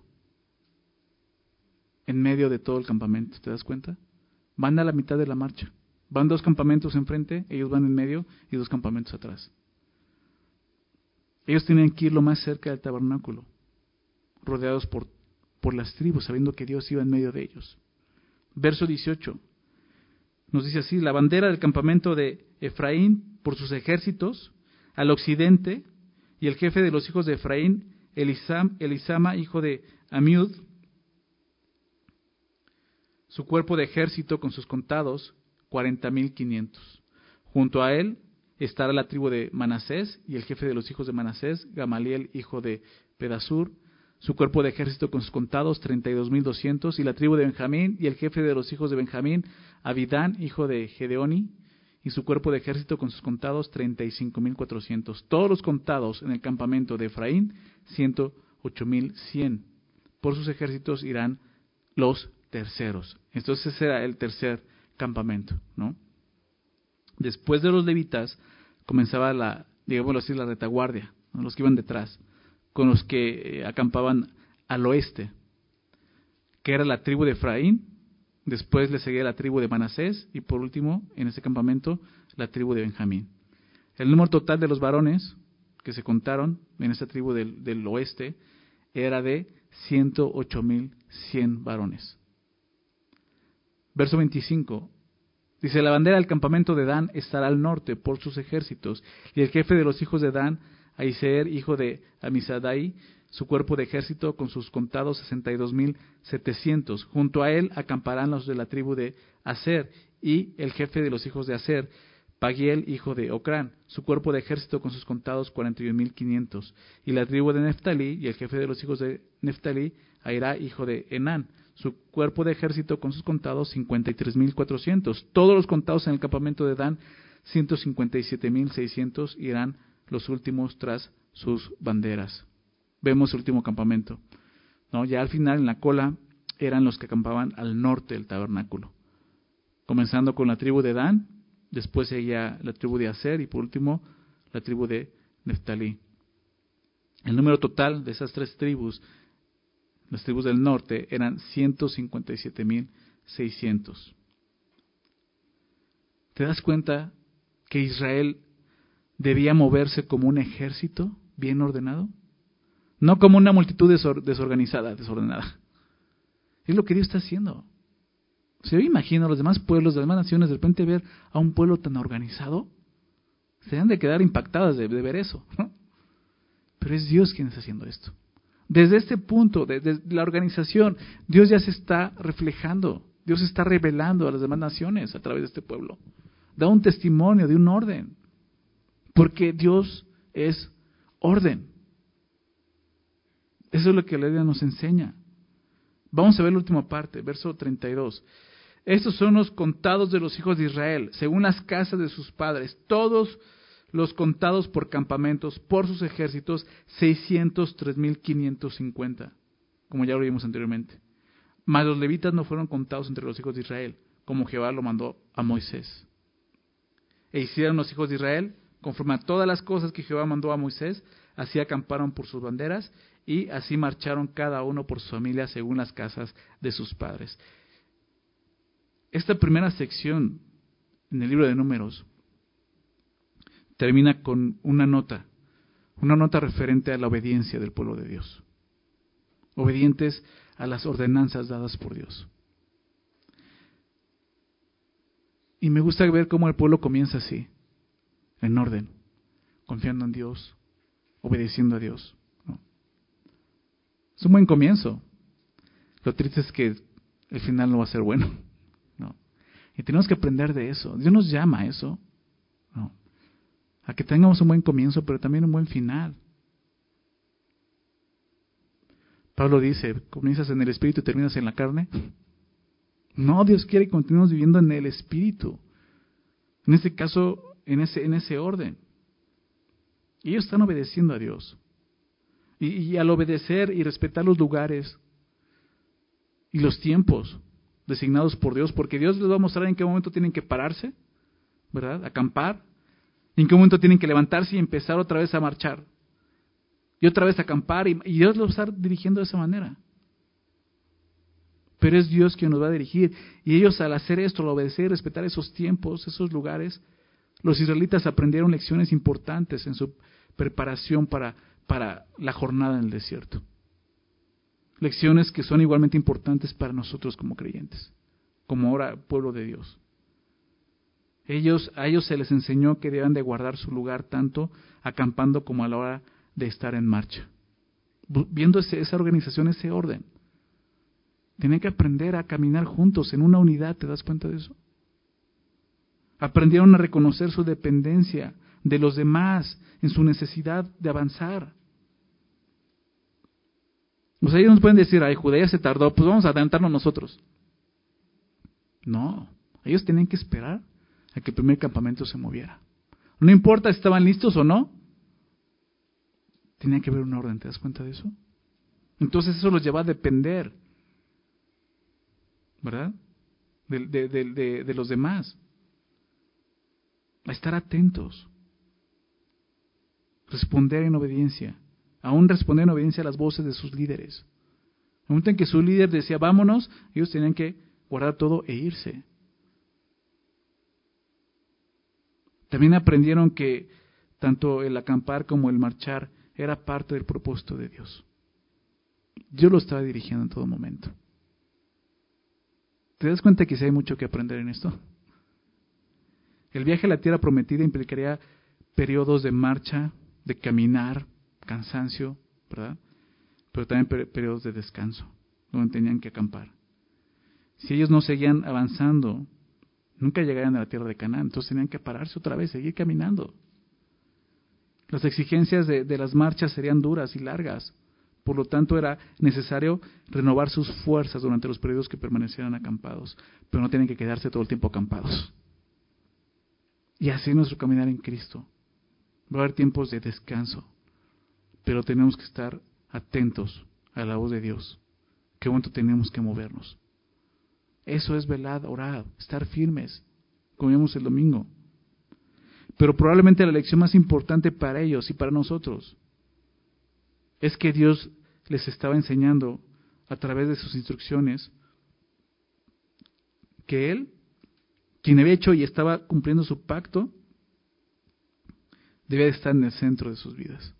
en medio de todo el campamento. ¿Te das cuenta? Van a la mitad de la marcha. Van dos campamentos enfrente, ellos van en medio y dos campamentos atrás. Ellos tenían que ir lo más cerca del tabernáculo, rodeados por las tribus, sabiendo que Dios iba en medio de ellos. Verso 18 nos dice así, la bandera del campamento de Efraín por sus ejércitos al occidente, y el jefe de los hijos de Efraín, Elisama, hijo de Amiud, su cuerpo de ejército con sus contados 40.500. Junto a él estará la tribu de Manasés, y el jefe de los hijos de Manasés, Gamaliel, hijo de Pedasur, su cuerpo de ejército con sus contados 32.200, y la tribu de Benjamín, y el jefe de los hijos de Benjamín, Abidán, hijo de Gedeoni, y su cuerpo de ejército con sus contados 35.400. Todos los contados en el campamento de Efraín, 108.100. Por sus ejércitos irán los terceros. Entonces ese era el tercer campamento, ¿no? Después de los levitas comenzaba la retaguardia, ¿no? Los que iban detrás, con los que acampaban al oeste, que era la tribu de Efraín. Después le seguía la tribu de Manasés y por último, en ese campamento, la tribu de Benjamín. El número total de los varones que se contaron en esta tribu del oeste era de 108,100 varones. Verso 25. Dice, la bandera del campamento de Dan estará al norte por sus ejércitos, y el jefe de los hijos de Dan, Ahiseer, hijo de Amisadai, su cuerpo de ejército con sus contados 62,700. Junto a él acamparán los de la tribu de Aser, y el jefe de los hijos de Aser, Pagiel, hijo de Ocrán, su cuerpo de ejército con sus contados 41,500. Y la tribu de Neftalí, y el jefe de los hijos de Neftalí, Airá, hijo de Enán, su cuerpo de ejército con sus contados 53,400. Todos los contados en el campamento de Dan, 157,600, irán los últimos tras sus banderas. Vemos el último campamento, ¿no? Ya al final, en la cola, eran los que acampaban al norte del tabernáculo. Comenzando con la tribu de Dan, después seguía la tribu de Aser y por último la tribu de Neftalí. El número total de esas tres tribus, las tribus del norte, eran 157,600. ¿Te das cuenta que Israel debía moverse como un ejército bien ordenado? No como una multitud desorganizada, desordenada. Es lo que Dios está haciendo. Yo imagino a los demás pueblos, las demás naciones, de repente ver a un pueblo tan organizado, se han de quedar impactadas de ver eso, ¿no? Pero es Dios quien está haciendo esto. Desde este punto, desde la organización, Dios ya se está reflejando, Dios está revelando a las demás naciones a través de este pueblo. Da un testimonio de un orden, porque Dios es orden. Eso es lo que la Biblia nos enseña. Vamos a ver la última parte, verso 32. Estos son los contados de los hijos de Israel, según las casas de sus padres, todos los contados por campamentos, por sus ejércitos, 603,550, como ya lo vimos anteriormente. Mas los levitas no fueron contados entre los hijos de Israel, como Jehová lo mandó a Moisés. E hicieron los hijos de Israel, conforme a todas las cosas que Jehová mandó a Moisés, así acamparon por sus banderas, y así marcharon cada uno por su familia según las casas de sus padres. Esta primera sección en el libro de Números termina con una nota referente a la obediencia del pueblo de Dios. Obedientes a las ordenanzas dadas por Dios. Y me gusta ver cómo el pueblo comienza así, en orden, confiando en Dios, obedeciendo a Dios, ¿no? Es un buen comienzo. Lo triste es que el final no va a ser bueno, ¿no? Y tenemos que aprender de eso. Dios nos llama a eso, ¿no? A que tengamos un buen comienzo, pero también un buen final. Pablo dice, comienzas en el Espíritu y terminas en la carne. No, Dios quiere que continuemos viviendo en el Espíritu. En este caso, en ese orden. Y ellos están obedeciendo a Dios. Y al obedecer y respetar los lugares y los tiempos designados por Dios, porque Dios les va a mostrar en qué momento tienen que pararse, ¿verdad? Acampar. Y en qué momento tienen que levantarse y empezar otra vez a marchar. Y otra vez a acampar. Y Dios los va a estar dirigiendo de esa manera. Pero es Dios quien nos va a dirigir. Y ellos, al hacer esto, al obedecer y respetar esos tiempos, esos lugares, los israelitas aprendieron lecciones importantes en su preparación para la jornada en el desierto. Lecciones que son igualmente importantes para nosotros como creyentes, como ahora pueblo de Dios. A ellos se les enseñó que deben de guardar su lugar tanto acampando como a la hora de estar en marcha. Viendo esa organización, ese orden. Tienen que aprender a caminar juntos en una unidad, ¿te das cuenta de eso? Aprendieron a reconocer su dependencia de los demás en su necesidad de avanzar. O sea, ellos nos pueden decir, ay, Judea se tardó, pues vamos a adelantarnos nosotros. No, ellos tenían que esperar a que el primer campamento se moviera. No importa si estaban listos o no, tenía que haber un orden, ¿te das cuenta de eso? Entonces eso los lleva a depender, ¿verdad? De los demás. A estar atentos. Responder en obediencia. Aún responder en obediencia a las voces de sus líderes. En el momento en que su líder decía, vámonos, ellos tenían que guardar todo e irse. También aprendieron que tanto el acampar como el marchar era parte del propósito de Dios. Dios lo estaba dirigiendo en todo momento. ¿Te das cuenta que sí hay mucho que aprender en esto? El viaje a la tierra prometida implicaría periodos de marcha, de caminar, cansancio, ¿verdad? Pero también periodos de descanso, donde tenían que acampar. Si ellos no seguían avanzando, nunca llegarían a la tierra de Canaán, entonces tenían que pararse otra vez, seguir caminando. Las exigencias de las marchas serían duras y largas, por lo tanto era necesario renovar sus fuerzas durante los periodos que permanecieran acampados, pero no tienen que quedarse todo el tiempo acampados. Y así nuestro caminar en Cristo. Va a haber tiempos de descanso, pero tenemos que estar atentos a la voz de Dios. Qué momento tenemos que movernos. Eso es velad, orad, estar firmes, como vimos el domingo. Pero probablemente la lección más importante para ellos y para nosotros es que Dios les estaba enseñando a través de sus instrucciones que Él, quien había hecho y estaba cumpliendo su pacto, debía de estar en el centro de sus vidas.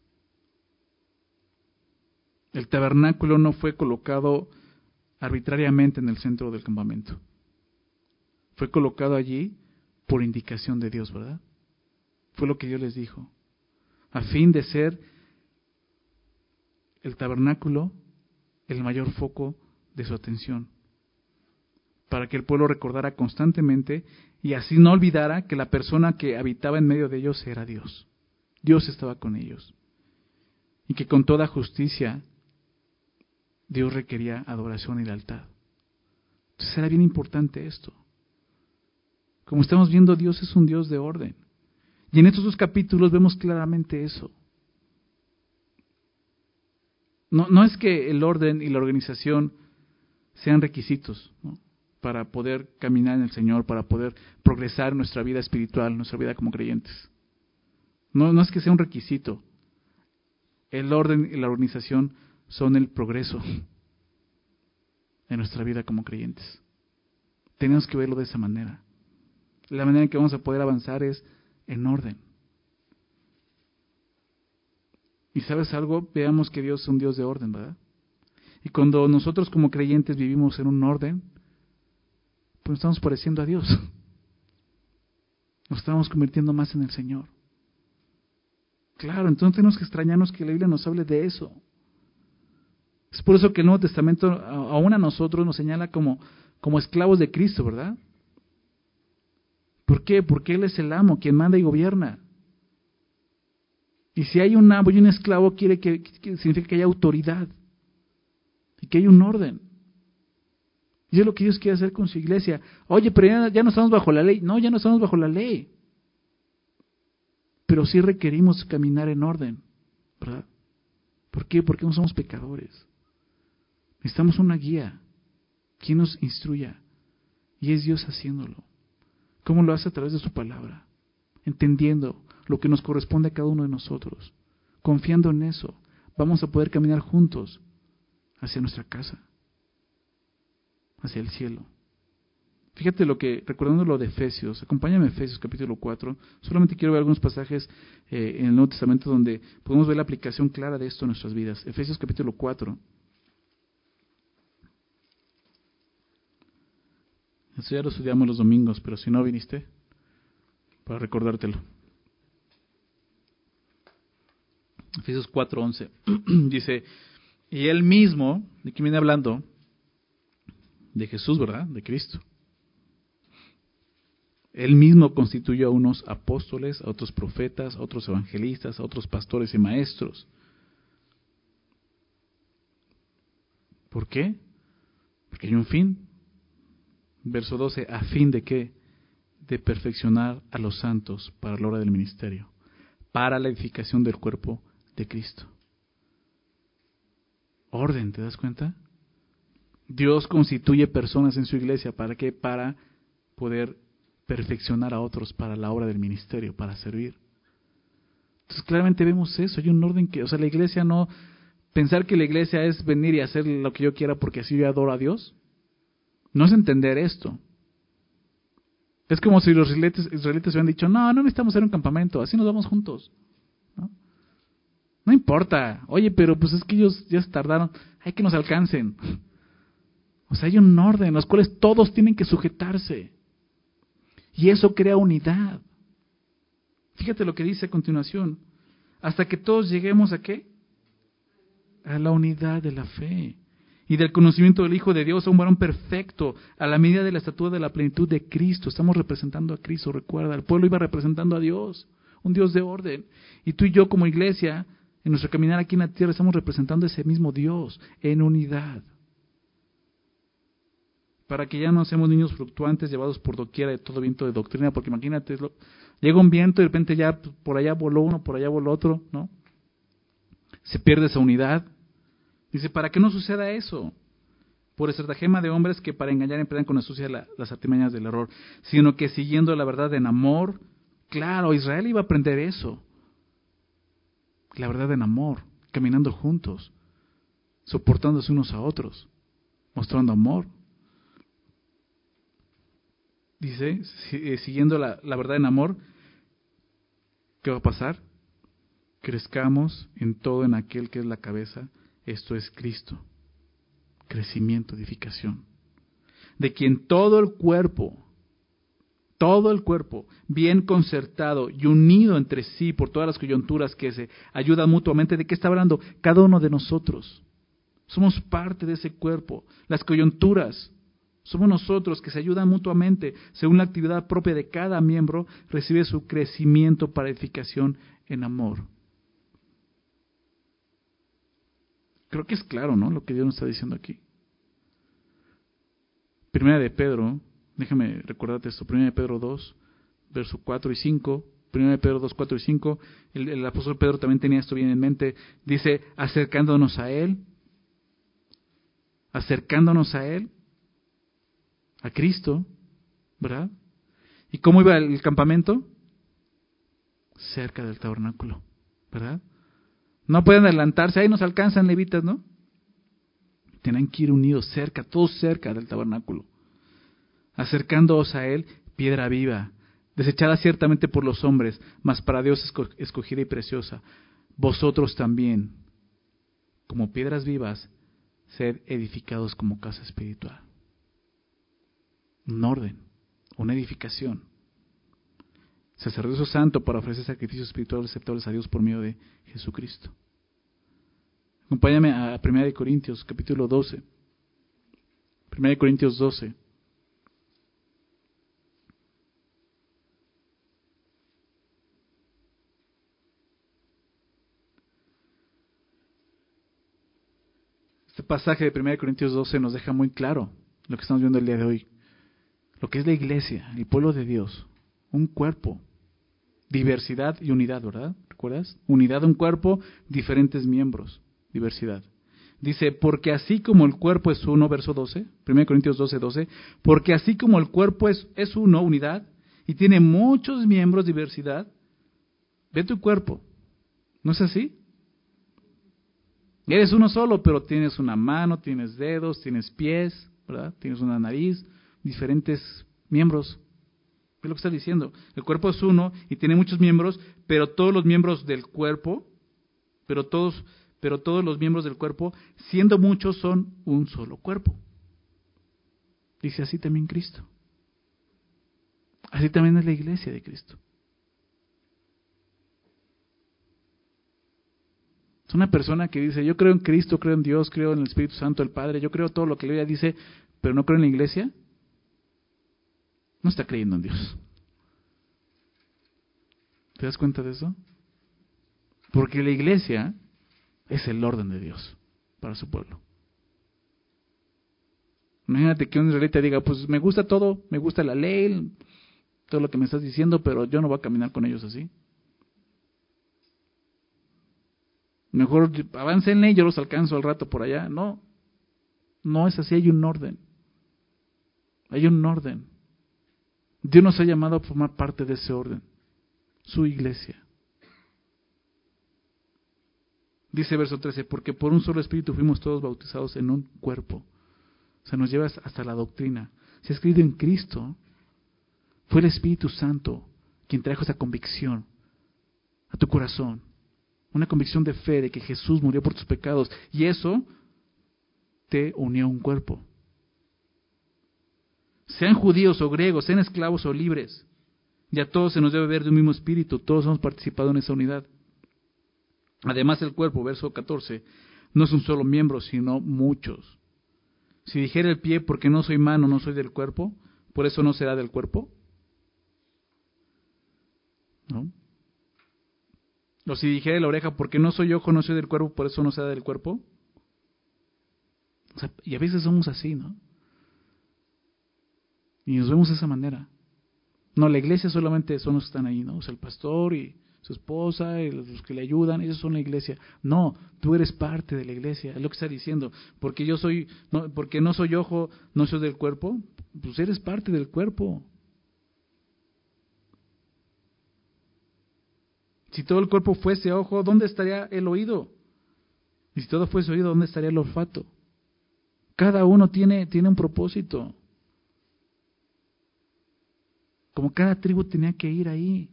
El tabernáculo no fue colocado arbitrariamente en el centro del campamento. Fue colocado allí por indicación de Dios, ¿verdad? Fue lo que Dios les dijo, a fin de ser el tabernáculo el mayor foco de su atención, para que el pueblo recordara constantemente y así no olvidara que la persona que habitaba en medio de ellos era Dios. Dios estaba con ellos y que con toda justicia Dios requería adoración y lealtad. Entonces era bien importante esto. Como estamos viendo, Dios es un Dios de orden. Y en estos dos capítulos vemos claramente eso. No es que el orden y la organización sean requisitos, ¿no?, para poder caminar en el Señor, para poder progresar en nuestra vida espiritual, en nuestra vida como creyentes. No es que sea un requisito. El orden y la organización son el progreso en nuestra vida como creyentes. Tenemos que verlo de esa manera. La manera en que vamos a poder avanzar es en orden. Y ¿sabes algo? Veamos que Dios es un Dios de orden, ¿verdad? Y cuando nosotros como creyentes vivimos en un orden, pues nos estamos pareciendo a Dios. Nos estamos convirtiendo más en el Señor. Claro, entonces tenemos que extrañarnos que la Biblia nos hable de eso. Es por eso que el Nuevo Testamento aún a nosotros nos señala como esclavos de Cristo, ¿verdad? ¿Por qué? Porque Él es el amo, quien manda y gobierna. Y si hay un amo y un esclavo, significa que hay autoridad y que hay un orden. Y es lo que Dios quiere hacer con su iglesia. Oye, pero ya no estamos bajo la ley. No, ya no estamos bajo la ley. Pero sí requerimos caminar en orden, ¿verdad? ¿Por qué? Porque no somos pecadores. Necesitamos una guía, quien nos instruya. Y es Dios haciéndolo. ¿Cómo lo hace? A través de su palabra, entendiendo lo que nos corresponde a cada uno de nosotros. Confiando en eso, vamos a poder caminar juntos hacia nuestra casa, hacia el cielo. Fíjate recordando lo de Efesios, acompáñame a Efesios capítulo 4, solamente quiero ver algunos pasajes en el Nuevo Testamento donde podemos ver la aplicación clara de esto en nuestras vidas. Efesios capítulo 4. Eso ya lo estudiamos los domingos, pero si no viniste, para recordártelo. Efesios 4:11 dice, y Él mismo, ¿de quién viene hablando? De Jesús, ¿verdad? De Cristo. Él mismo constituyó a unos apóstoles, a otros profetas, a otros evangelistas, a otros pastores y maestros. ¿Por qué? Porque hay un fin. Verso 12, ¿a fin de qué? De perfeccionar a los santos para la obra del ministerio, para la edificación del cuerpo de Cristo. Orden, ¿te das cuenta? Dios constituye personas en su iglesia, ¿para qué? Para poder perfeccionar a otros para la obra del ministerio, para servir. Entonces claramente vemos eso, hay un orden la iglesia no, pensar que la iglesia es venir y hacer lo que yo quiera porque así yo adoro a Dios, no es entender esto. Es como si los israelitas hubieran dicho, no necesitamos hacer un campamento, así nos vamos juntos. No importa. Oye, pero pues es que ellos ya se tardaron. Hay que nos alcancen. O sea, hay un orden en los cuales todos tienen que sujetarse. Y eso crea unidad. Fíjate lo que dice a continuación. Hasta que todos lleguemos ¿a qué? A la unidad de la fe y del conocimiento del Hijo de Dios, a un varón perfecto, a la medida de la estatura de la plenitud de Cristo. Estamos representando a Cristo, recuerda. El pueblo iba representando a Dios, un Dios de orden. Y tú y yo como iglesia, en nuestro caminar aquí en la tierra, estamos representando a ese mismo Dios en unidad. Para que ya no seamos niños fluctuantes llevados por doquiera de todo viento de doctrina, porque imagínate, llega un viento y de repente ya por allá voló uno, por allá voló otro, ¿no? Se pierde esa unidad. Dice, para que no suceda eso, por estratagema de hombres que para engañar emplean con astucia las artimañas del error, sino que siguiendo la verdad en amor. Claro, Israel iba a aprender eso, la verdad en amor, caminando juntos, soportándose unos a otros, mostrando amor. Dice, siguiendo la verdad en amor, ¿qué va a pasar? Crezcamos en todo en aquel que es la cabeza, esto es Cristo. Crecimiento, edificación. De quien todo el cuerpo, bien concertado y unido entre sí por todas las coyunturas que se ayudan mutuamente, ¿de qué está hablando? Cada uno de nosotros. Somos parte de ese cuerpo. Las coyunturas somos nosotros que se ayudan mutuamente. Según la actividad propia de cada miembro, recibe su crecimiento para edificación en amor. Creo que es claro, ¿no? Lo que Dios nos está diciendo aquí. Primera de Pedro, déjame recordarte esto, Primera de Pedro 2, verso 4 y 5, Primera de Pedro 2, 4 y 5, el apóstol Pedro también tenía esto bien en mente, dice, acercándonos a Él, a Cristo, ¿verdad? ¿Y cómo iba el campamento? Cerca del tabernáculo, ¿verdad? No pueden adelantarse, ahí nos alcanzan levitas, ¿no? Tienen que ir unidos cerca, todos cerca del tabernáculo. Acercándoos a Él, piedra viva, desechada ciertamente por los hombres, mas para Dios escogida y preciosa. Vosotros también, como piedras vivas, sed edificados como casa espiritual. Un orden, una edificación. Sacerdocio santo para ofrecer sacrificios espirituales aceptables a Dios por medio de Jesucristo. Acompáñame a 1 Corintios, capítulo 12. 1 Corintios 12. Este pasaje de 1 Corintios 12 nos deja muy claro lo que estamos viendo el día de hoy. Lo que es la iglesia, el pueblo de Dios. Un cuerpo. Diversidad y unidad, ¿verdad? ¿Recuerdas? Unidad de un cuerpo, diferentes miembros. Diversidad. Dice, porque así como el cuerpo es uno, verso 12, 1 Corintios 12, 12, porque así como el cuerpo es uno, unidad, y tiene muchos miembros, diversidad, ve tu cuerpo. ¿No es así? Eres uno solo, pero tienes una mano, tienes dedos, tienes pies, ¿verdad? Tienes una nariz, diferentes miembros. Es lo que está diciendo. El cuerpo es uno y tiene muchos miembros, pero todos los miembros del cuerpo, pero todos los miembros del cuerpo, siendo muchos, son un solo cuerpo. Dice así también Cristo. Así también es la iglesia de Cristo. Es una persona que dice, yo creo en Cristo, creo en Dios, creo en el Espíritu Santo, el Padre, yo creo todo lo que la Biblia dice, pero no creo en la iglesia. No está creyendo en Dios. ¿Te das cuenta de eso? Porque la iglesia es el orden de Dios para su pueblo. Imagínate que un israelita diga, pues me gusta todo, me gusta la ley, todo lo que me estás diciendo, pero yo no voy a caminar con ellos así. Mejor aváncenle y yo los alcanzo al rato por allá. No, no es así, hay un orden. Hay un orden. Dios nos ha llamado a formar parte de ese orden, su iglesia. Dice verso 13, porque por un solo espíritu fuimos todos bautizados en un cuerpo. O sea, nos lleva hasta la doctrina. Si has creído en Cristo, fue el Espíritu Santo quien trajo esa convicción a tu corazón. Una convicción de fe de que Jesús murió por tus pecados. Y eso te unió a un cuerpo. Sean judíos o griegos, sean esclavos o libres. Y a todos se nos debe ver de un mismo espíritu. Todos hemos participado en esa unidad. Además el cuerpo, verso 14, no es un solo miembro, sino muchos. Si dijera el pie, porque no soy mano, no soy del cuerpo, por eso no será del cuerpo. ¿No? O si dijera la oreja, porque no soy ojo, no soy del cuerpo, por eso no será del cuerpo. O sea, y a veces somos así, ¿no? Y nos vemos de esa manera. No, la iglesia solamente son los que están ahí, ¿no? O sea, el pastor y su esposa y los que le ayudan, esos son la iglesia. No, tú eres parte de la iglesia, es lo que está diciendo. Porque porque no soy ojo, no soy del cuerpo, pues eres parte del cuerpo. Si todo el cuerpo fuese ojo, ¿dónde estaría el oído? Y si todo fuese oído, ¿dónde estaría el olfato? Cada uno tiene un propósito. Como cada tribu tenía que ir ahí.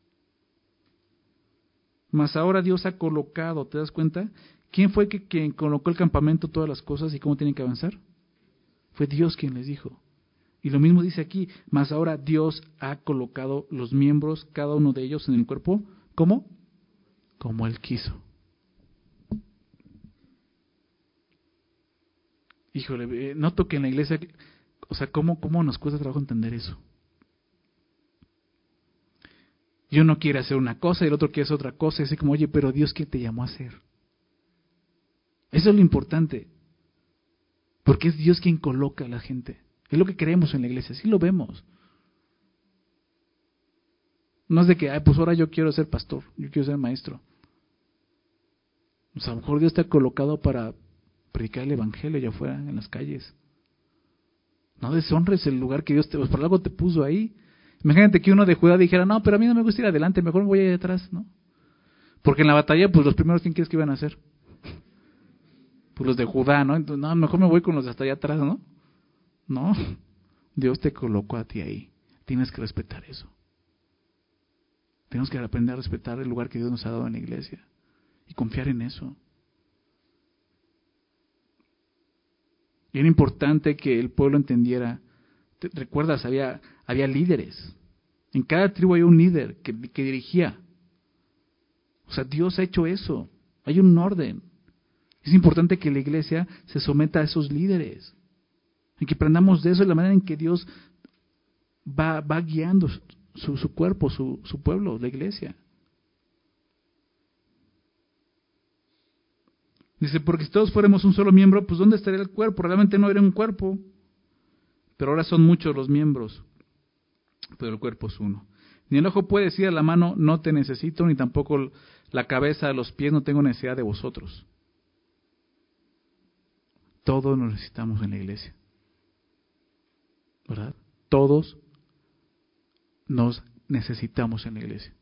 Mas ahora Dios ha colocado, ¿te das cuenta? ¿Quién fue quien colocó el campamento, todas las cosas y cómo tienen que avanzar? Fue Dios quien les dijo. Y lo mismo dice aquí, mas ahora Dios ha colocado los miembros, cada uno de ellos en el cuerpo, ¿cómo? Como Él quiso. Híjole, noto que en la iglesia, o sea, ¿cómo nos cuesta trabajo entender eso? Y uno quiere hacer una cosa y el otro quiere hacer otra cosa, y así como, oye, pero Dios, ¿qué te llamó a hacer? Eso es lo importante, porque es Dios quien coloca a la gente. Es lo que creemos en la iglesia, así lo vemos. No es de que, pues ahora yo quiero ser pastor, yo quiero ser maestro. O sea, a lo mejor Dios te ha colocado para predicar el evangelio allá afuera, en las calles. No deshonres el lugar que Dios pues por algo te puso ahí. Imagínate que uno de Judá dijera, no, pero a mí no me gusta ir adelante, mejor me voy ahí atrás, ¿no? Porque en la batalla, pues los primeros, ¿quién crees que iban a hacer? Pues los de Judá, ¿no? Entonces, no, mejor me voy con los de hasta allá atrás, ¿no? No, Dios te colocó a ti ahí. Tienes que respetar eso. Tenemos que aprender a respetar el lugar que Dios nos ha dado en la iglesia y confiar en eso. Y era importante que el pueblo entendiera. ¿Recuerdas? Había líderes. En cada tribu hay un líder que dirigía. O sea, Dios ha hecho eso. Hay un orden. Es importante que la iglesia se someta a esos líderes. Y que aprendamos de eso, de la manera en que Dios va guiando su cuerpo, su pueblo, la iglesia. Dice, porque si todos fuéramos un solo miembro, pues ¿dónde estaría el cuerpo? Realmente no era un cuerpo. Pero ahora son muchos los miembros. Pero el cuerpo es uno. Ni el ojo puede decir a la mano, no te necesito, ni tampoco la cabeza a los pies, no tengo necesidad de vosotros. Todos nos necesitamos en la iglesia. ¿Verdad? Todos nos necesitamos en la iglesia.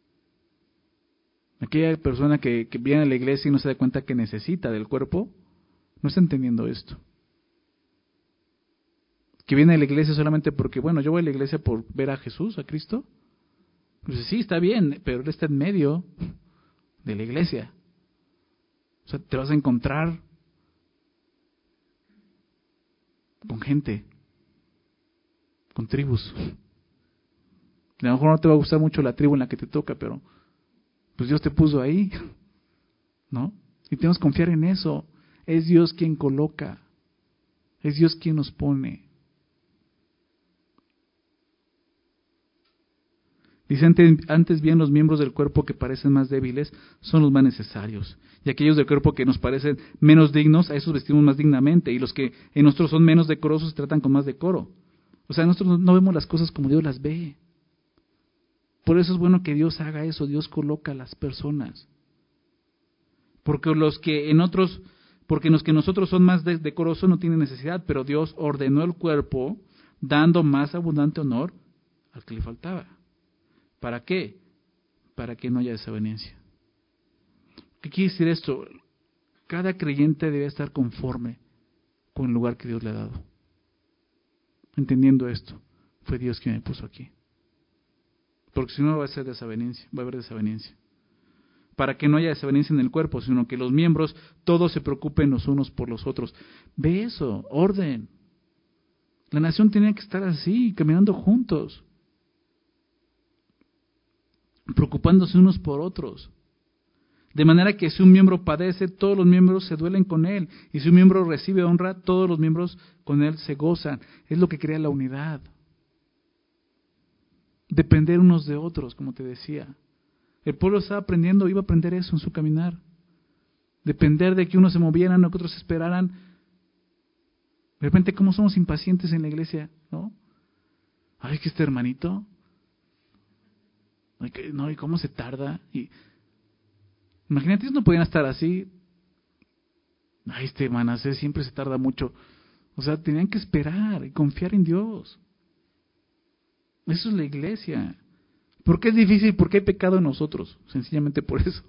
Aquella persona que viene a la iglesia y no se da cuenta que necesita del cuerpo, no está entendiendo esto. Que viene a la iglesia solamente porque, bueno, yo voy a la iglesia por ver a Jesús, a Cristo. Pues sí, está bien, pero Él está en medio de la iglesia. O sea, te vas a encontrar con gente, con tribus. A lo mejor no te va a gustar mucho la tribu en la que te toca, pero pues Dios te puso ahí, ¿no? Y tenemos que confiar en eso. Es Dios quien coloca, es Dios quien nos pone. Dice, antes bien los miembros del cuerpo que parecen más débiles son los más necesarios. Y aquellos del cuerpo que nos parecen menos dignos, a esos vestimos más dignamente. Y los que en nosotros son menos decorosos se tratan con más decoro. O sea, nosotros no vemos las cosas como Dios las ve. Por eso es bueno que Dios haga eso, Dios coloca a las personas. Porque los que nosotros son más decorosos no tienen necesidad, pero Dios ordenó el cuerpo dando más abundante honor al que le faltaba. ¿Para qué? Para que no haya desavenencia. ¿Qué quiere decir esto? Cada creyente debe estar conforme con el lugar que Dios le ha dado. Entendiendo esto, fue Dios quien me puso aquí. Porque si no va a haber desavenencia. para que no haya desavenencia en el cuerpo, sino que los miembros todos se preocupen los unos por los otros. Ve eso, orden. La nación tenía que estar así, caminando juntos, preocupándose unos por otros. De manera que si un miembro padece, todos los miembros se duelen con él. Y si un miembro recibe honra, todos los miembros con él se gozan. Es lo que crea la unidad. Depender unos de otros, como te decía. El pueblo estaba aprendiendo, iba a aprender eso en su caminar. Depender de que unos se movieran o que otros esperaran. De repente, ¿cómo somos impacientes en la iglesia? ¿No? Ay, que este hermanito. No, y cómo se tarda. Y imagínate, ellos no podían estar así. Ay, este Manasés siempre se tarda mucho. O sea, tenían que esperar y confiar en Dios. Eso es la iglesia. ¿Por qué es difícil? Porque hay pecado en nosotros. Sencillamente por eso.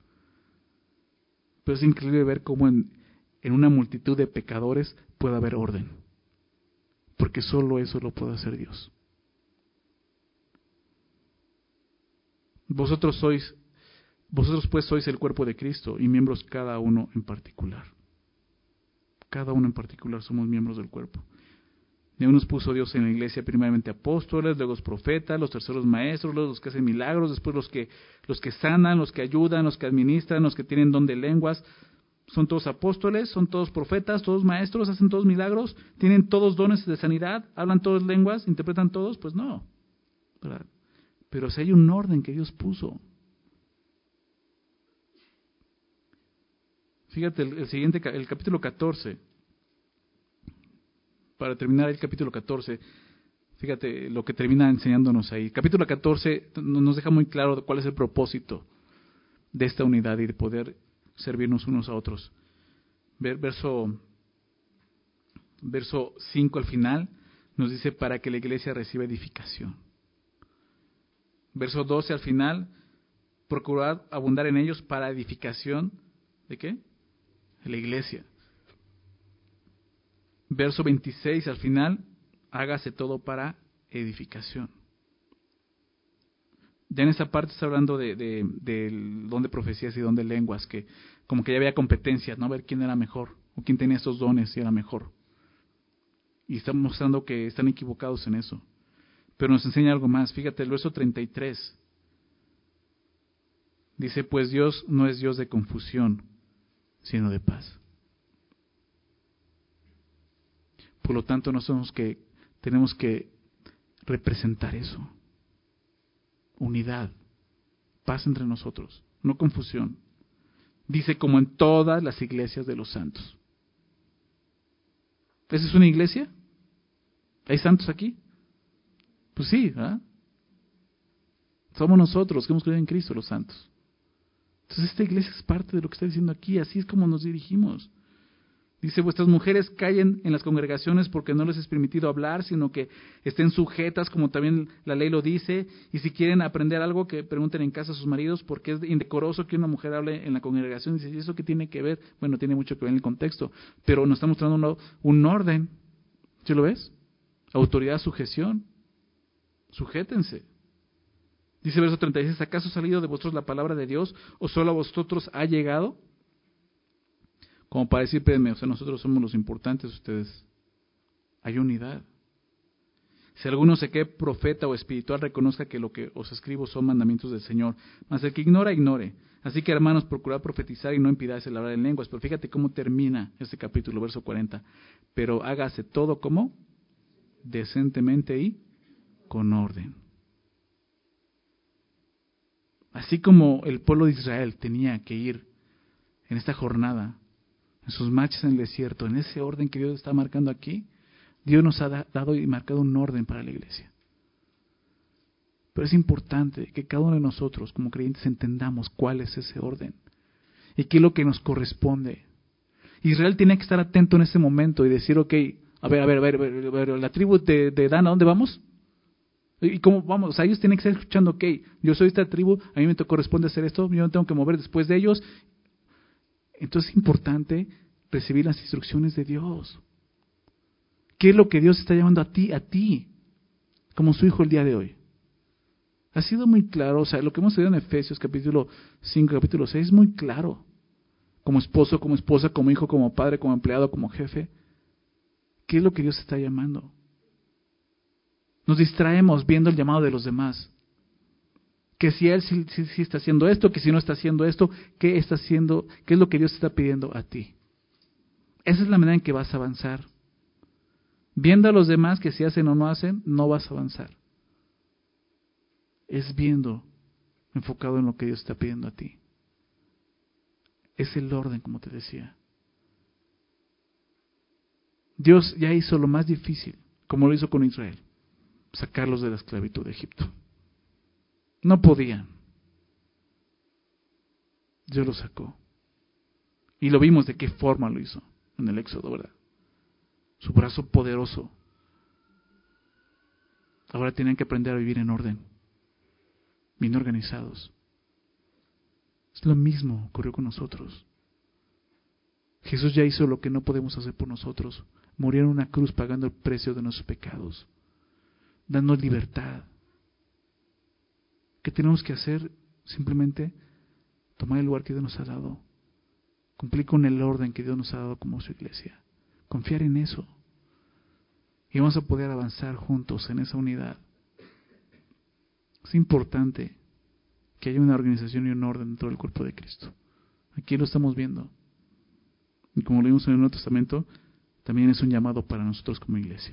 Pero es increíble ver cómo en una multitud de pecadores puede haber orden. Porque solo eso lo puede hacer Dios. Vosotros pues sois el cuerpo de Cristo y miembros cada uno en particular. Cada uno en particular somos miembros del cuerpo. De unos puso Dios en la iglesia primeramente apóstoles, luego los profetas, los terceros maestros, luego los que hacen milagros, después los que sanan, los que ayudan, los que administran, los que tienen don de lenguas. Son todos apóstoles, son todos profetas, todos maestros, hacen todos milagros, tienen todos dones de sanidad, hablan todas lenguas, interpretan todos. Pues no, ¿verdad? Pero si hay un orden que Dios puso. Fíjate el capítulo 14. Para terminar el capítulo 14, fíjate lo que termina enseñándonos ahí. Capítulo 14 nos deja muy claro cuál es el propósito de esta unidad y de poder servirnos unos a otros. Verso 5 al final nos dice para que la iglesia reciba edificación. Verso 12 al final, procurad abundar en ellos para edificación, ¿de qué? De la iglesia. Verso 26 al final, hágase todo para edificación. Ya en esa parte está hablando del don de profecías y don de lenguas, que como que ya había competencias, ¿no? A ver quién era mejor, o quién tenía estos dones y era mejor. Y está mostrando que están equivocados en eso. Pero nos enseña algo más. Fíjate, el verso 33. Dice, pues Dios no es Dios de confusión, sino de paz. Por lo tanto, tenemos que representar eso. Unidad, paz entre nosotros, no confusión. Dice como en todas las iglesias de los santos. ¿Esa es una iglesia? ¿Hay santos aquí? Pues sí, ¿verdad? Somos nosotros que hemos creído en Cristo, los santos. Entonces esta iglesia es parte de lo que está diciendo aquí, así es como nos dirigimos. Dice, vuestras mujeres callen en las congregaciones porque no les es permitido hablar, sino que estén sujetas, como también la ley lo dice. Y si quieren aprender algo, que pregunten en casa a sus maridos, porque es indecoroso que una mujer hable en la congregación. Dice, ¿y eso qué tiene que ver? Bueno, tiene mucho que ver en el contexto, pero nos está mostrando un orden. ¿Sí lo ves? Autoridad, sujeción. Sujétense. Dice verso 36, ¿acaso ha salido de vosotros la palabra de Dios o solo a vosotros ha llegado? Como para decir, espérenme, o sea, nosotros somos los importantes, ustedes. Hay unidad. Si alguno se cree profeta o espiritual, reconozca que lo que os escribo son mandamientos del Señor. Mas el que ignora, ignore. Así que, hermanos, procurad profetizar y no impidáis el hablar en lenguas. Pero fíjate cómo termina este capítulo, verso 40. Pero hágase todo como decentemente y con orden. Así como el pueblo de Israel tenía que ir en esta jornada, en sus marchas en el desierto, en ese orden que Dios está marcando aquí, Dios nos ha dado y marcado un orden para la iglesia. Pero es importante que cada uno de nosotros, como creyentes, entendamos cuál es ese orden y qué es lo que nos corresponde. Israel tiene que estar atento en ese momento y decir, ok, a ver, la tribu de Dan, ¿a dónde vamos? ¿Y cómo vamos? O sea, ellos tienen que estar escuchando, ok, yo soy esta tribu, a mí me corresponde hacer esto, yo no tengo que mover después de ellos. Entonces es importante recibir las instrucciones de Dios. ¿Qué es lo que Dios está llamando a ti, como su hijo el día de hoy? Ha sido muy claro, o sea, lo que hemos estudiado en Efesios capítulo 5, capítulo 6 es muy claro. Como esposo, como esposa, como hijo, como padre, como empleado, como jefe. ¿Qué es lo que Dios está llamando? Nos distraemos viendo el llamado de los demás. Que si Él sí está haciendo esto, que si no está haciendo esto, ¿qué está haciendo? ¿Qué es lo que Dios está pidiendo a ti? Esa es la manera en que vas a avanzar. Viendo a los demás que si hacen o no hacen, no vas a avanzar. Es viendo, enfocado en lo que Dios está pidiendo a ti. Es el orden, como te decía. Dios ya hizo lo más difícil, como lo hizo con Israel, sacarlos de la esclavitud de Egipto. No podían. Dios los sacó. Y lo vimos de qué forma lo hizo en el Éxodo, ¿verdad? Su brazo poderoso. Ahora tienen que aprender a vivir en orden, bien organizados. Es lo mismo ocurrió con nosotros. Jesús ya hizo lo que no podemos hacer por nosotros. Murió en una cruz pagando el precio de nuestros pecados, dando libertad. ¿Qué tenemos que hacer? Simplemente tomar el lugar que Dios nos ha dado. Cumplir con el orden que Dios nos ha dado como su iglesia. Confiar en eso. Y vamos a poder avanzar juntos en esa unidad. Es importante que haya una organización y un orden dentro del cuerpo de Cristo. Aquí lo estamos viendo. Y como leímos en el Nuevo Testamento, también es un llamado para nosotros como iglesia.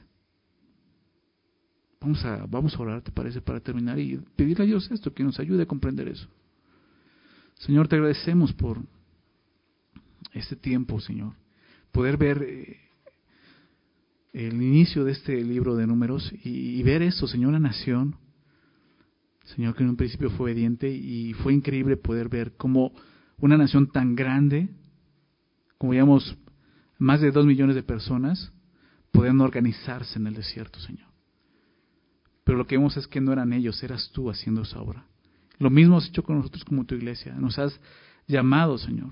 Vamos a orar, ¿te parece? Para terminar y pedirle a Dios esto, que nos ayude a comprender eso. Señor, te agradecemos por este tiempo, Señor. Poder ver el inicio de este libro de Números y ver esto, Señor, una nación, Señor, que en un principio fue obediente, y fue increíble poder ver cómo una nación tan grande, como digamos más de 2 millones de personas, podían organizarse en el desierto, Señor. Pero lo que vemos es que no eran ellos, eras tú haciendo esa obra. Lo mismo has hecho con nosotros como tu iglesia. Nos has llamado, Señor.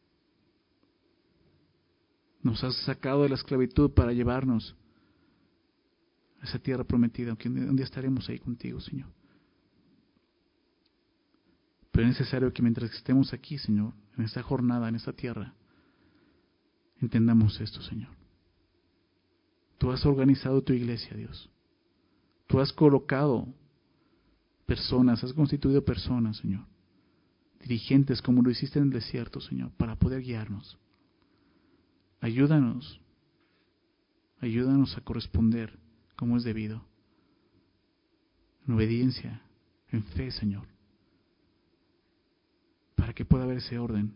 Nos has sacado de la esclavitud para llevarnos a esa tierra prometida, aunque un día estaremos ahí contigo, Señor. Pero es necesario que mientras estemos aquí, Señor, en esta jornada, en esta tierra, entendamos esto, Señor. Tú has organizado tu iglesia, Dios. Tú has colocado personas, has constituido personas, Señor. Dirigentes como lo hiciste en el desierto, Señor, para poder guiarnos. Ayúdanos a corresponder como es debido. En obediencia, en fe, Señor. Para que pueda haber ese orden.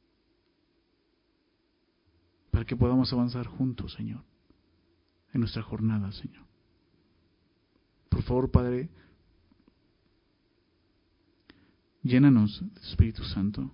Para que podamos avanzar juntos, Señor. En nuestra jornada, Señor. Por favor, Padre, llénanos de tu Espíritu Santo.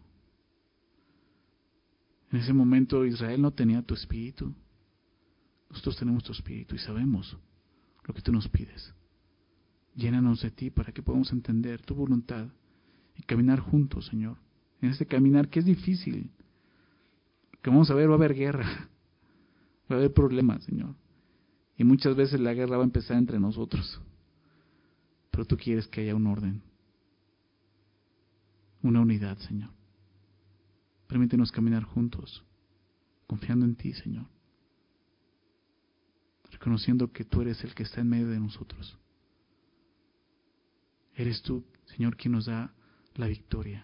En ese momento Israel no tenía tu Espíritu. Nosotros tenemos tu Espíritu y sabemos lo que tú nos pides. Llénanos de ti para que podamos entender tu voluntad y caminar juntos, Señor. En este caminar que es difícil, que vamos a ver, va a haber guerra, va a haber problemas, Señor. Y muchas veces la guerra va a empezar entre nosotros. Pero tú quieres que haya un orden, una unidad, Señor. Permítenos caminar juntos, confiando en ti, Señor. Reconociendo que tú eres el que está en medio de nosotros. Eres tú, Señor, quien nos da la victoria.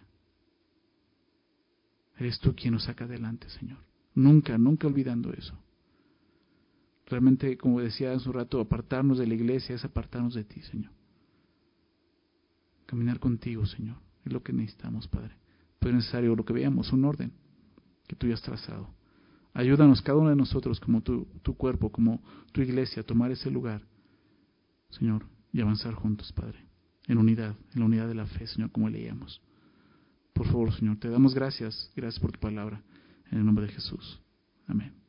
Eres tú quien nos saca adelante, Señor. Nunca olvidando eso. Realmente, como decía hace un rato, apartarnos de la iglesia es apartarnos de ti, Señor. Caminar contigo, Señor, es lo que necesitamos, Padre. Pero es necesario lo que veamos, un orden que tú ya has trazado. Ayúdanos cada uno de nosotros, como tu cuerpo, como tu iglesia, a tomar ese lugar, Señor, y avanzar juntos, Padre, en la unidad de la fe, Señor, como leíamos. Por favor, Señor, te damos gracias por tu palabra, en el nombre de Jesús. Amén.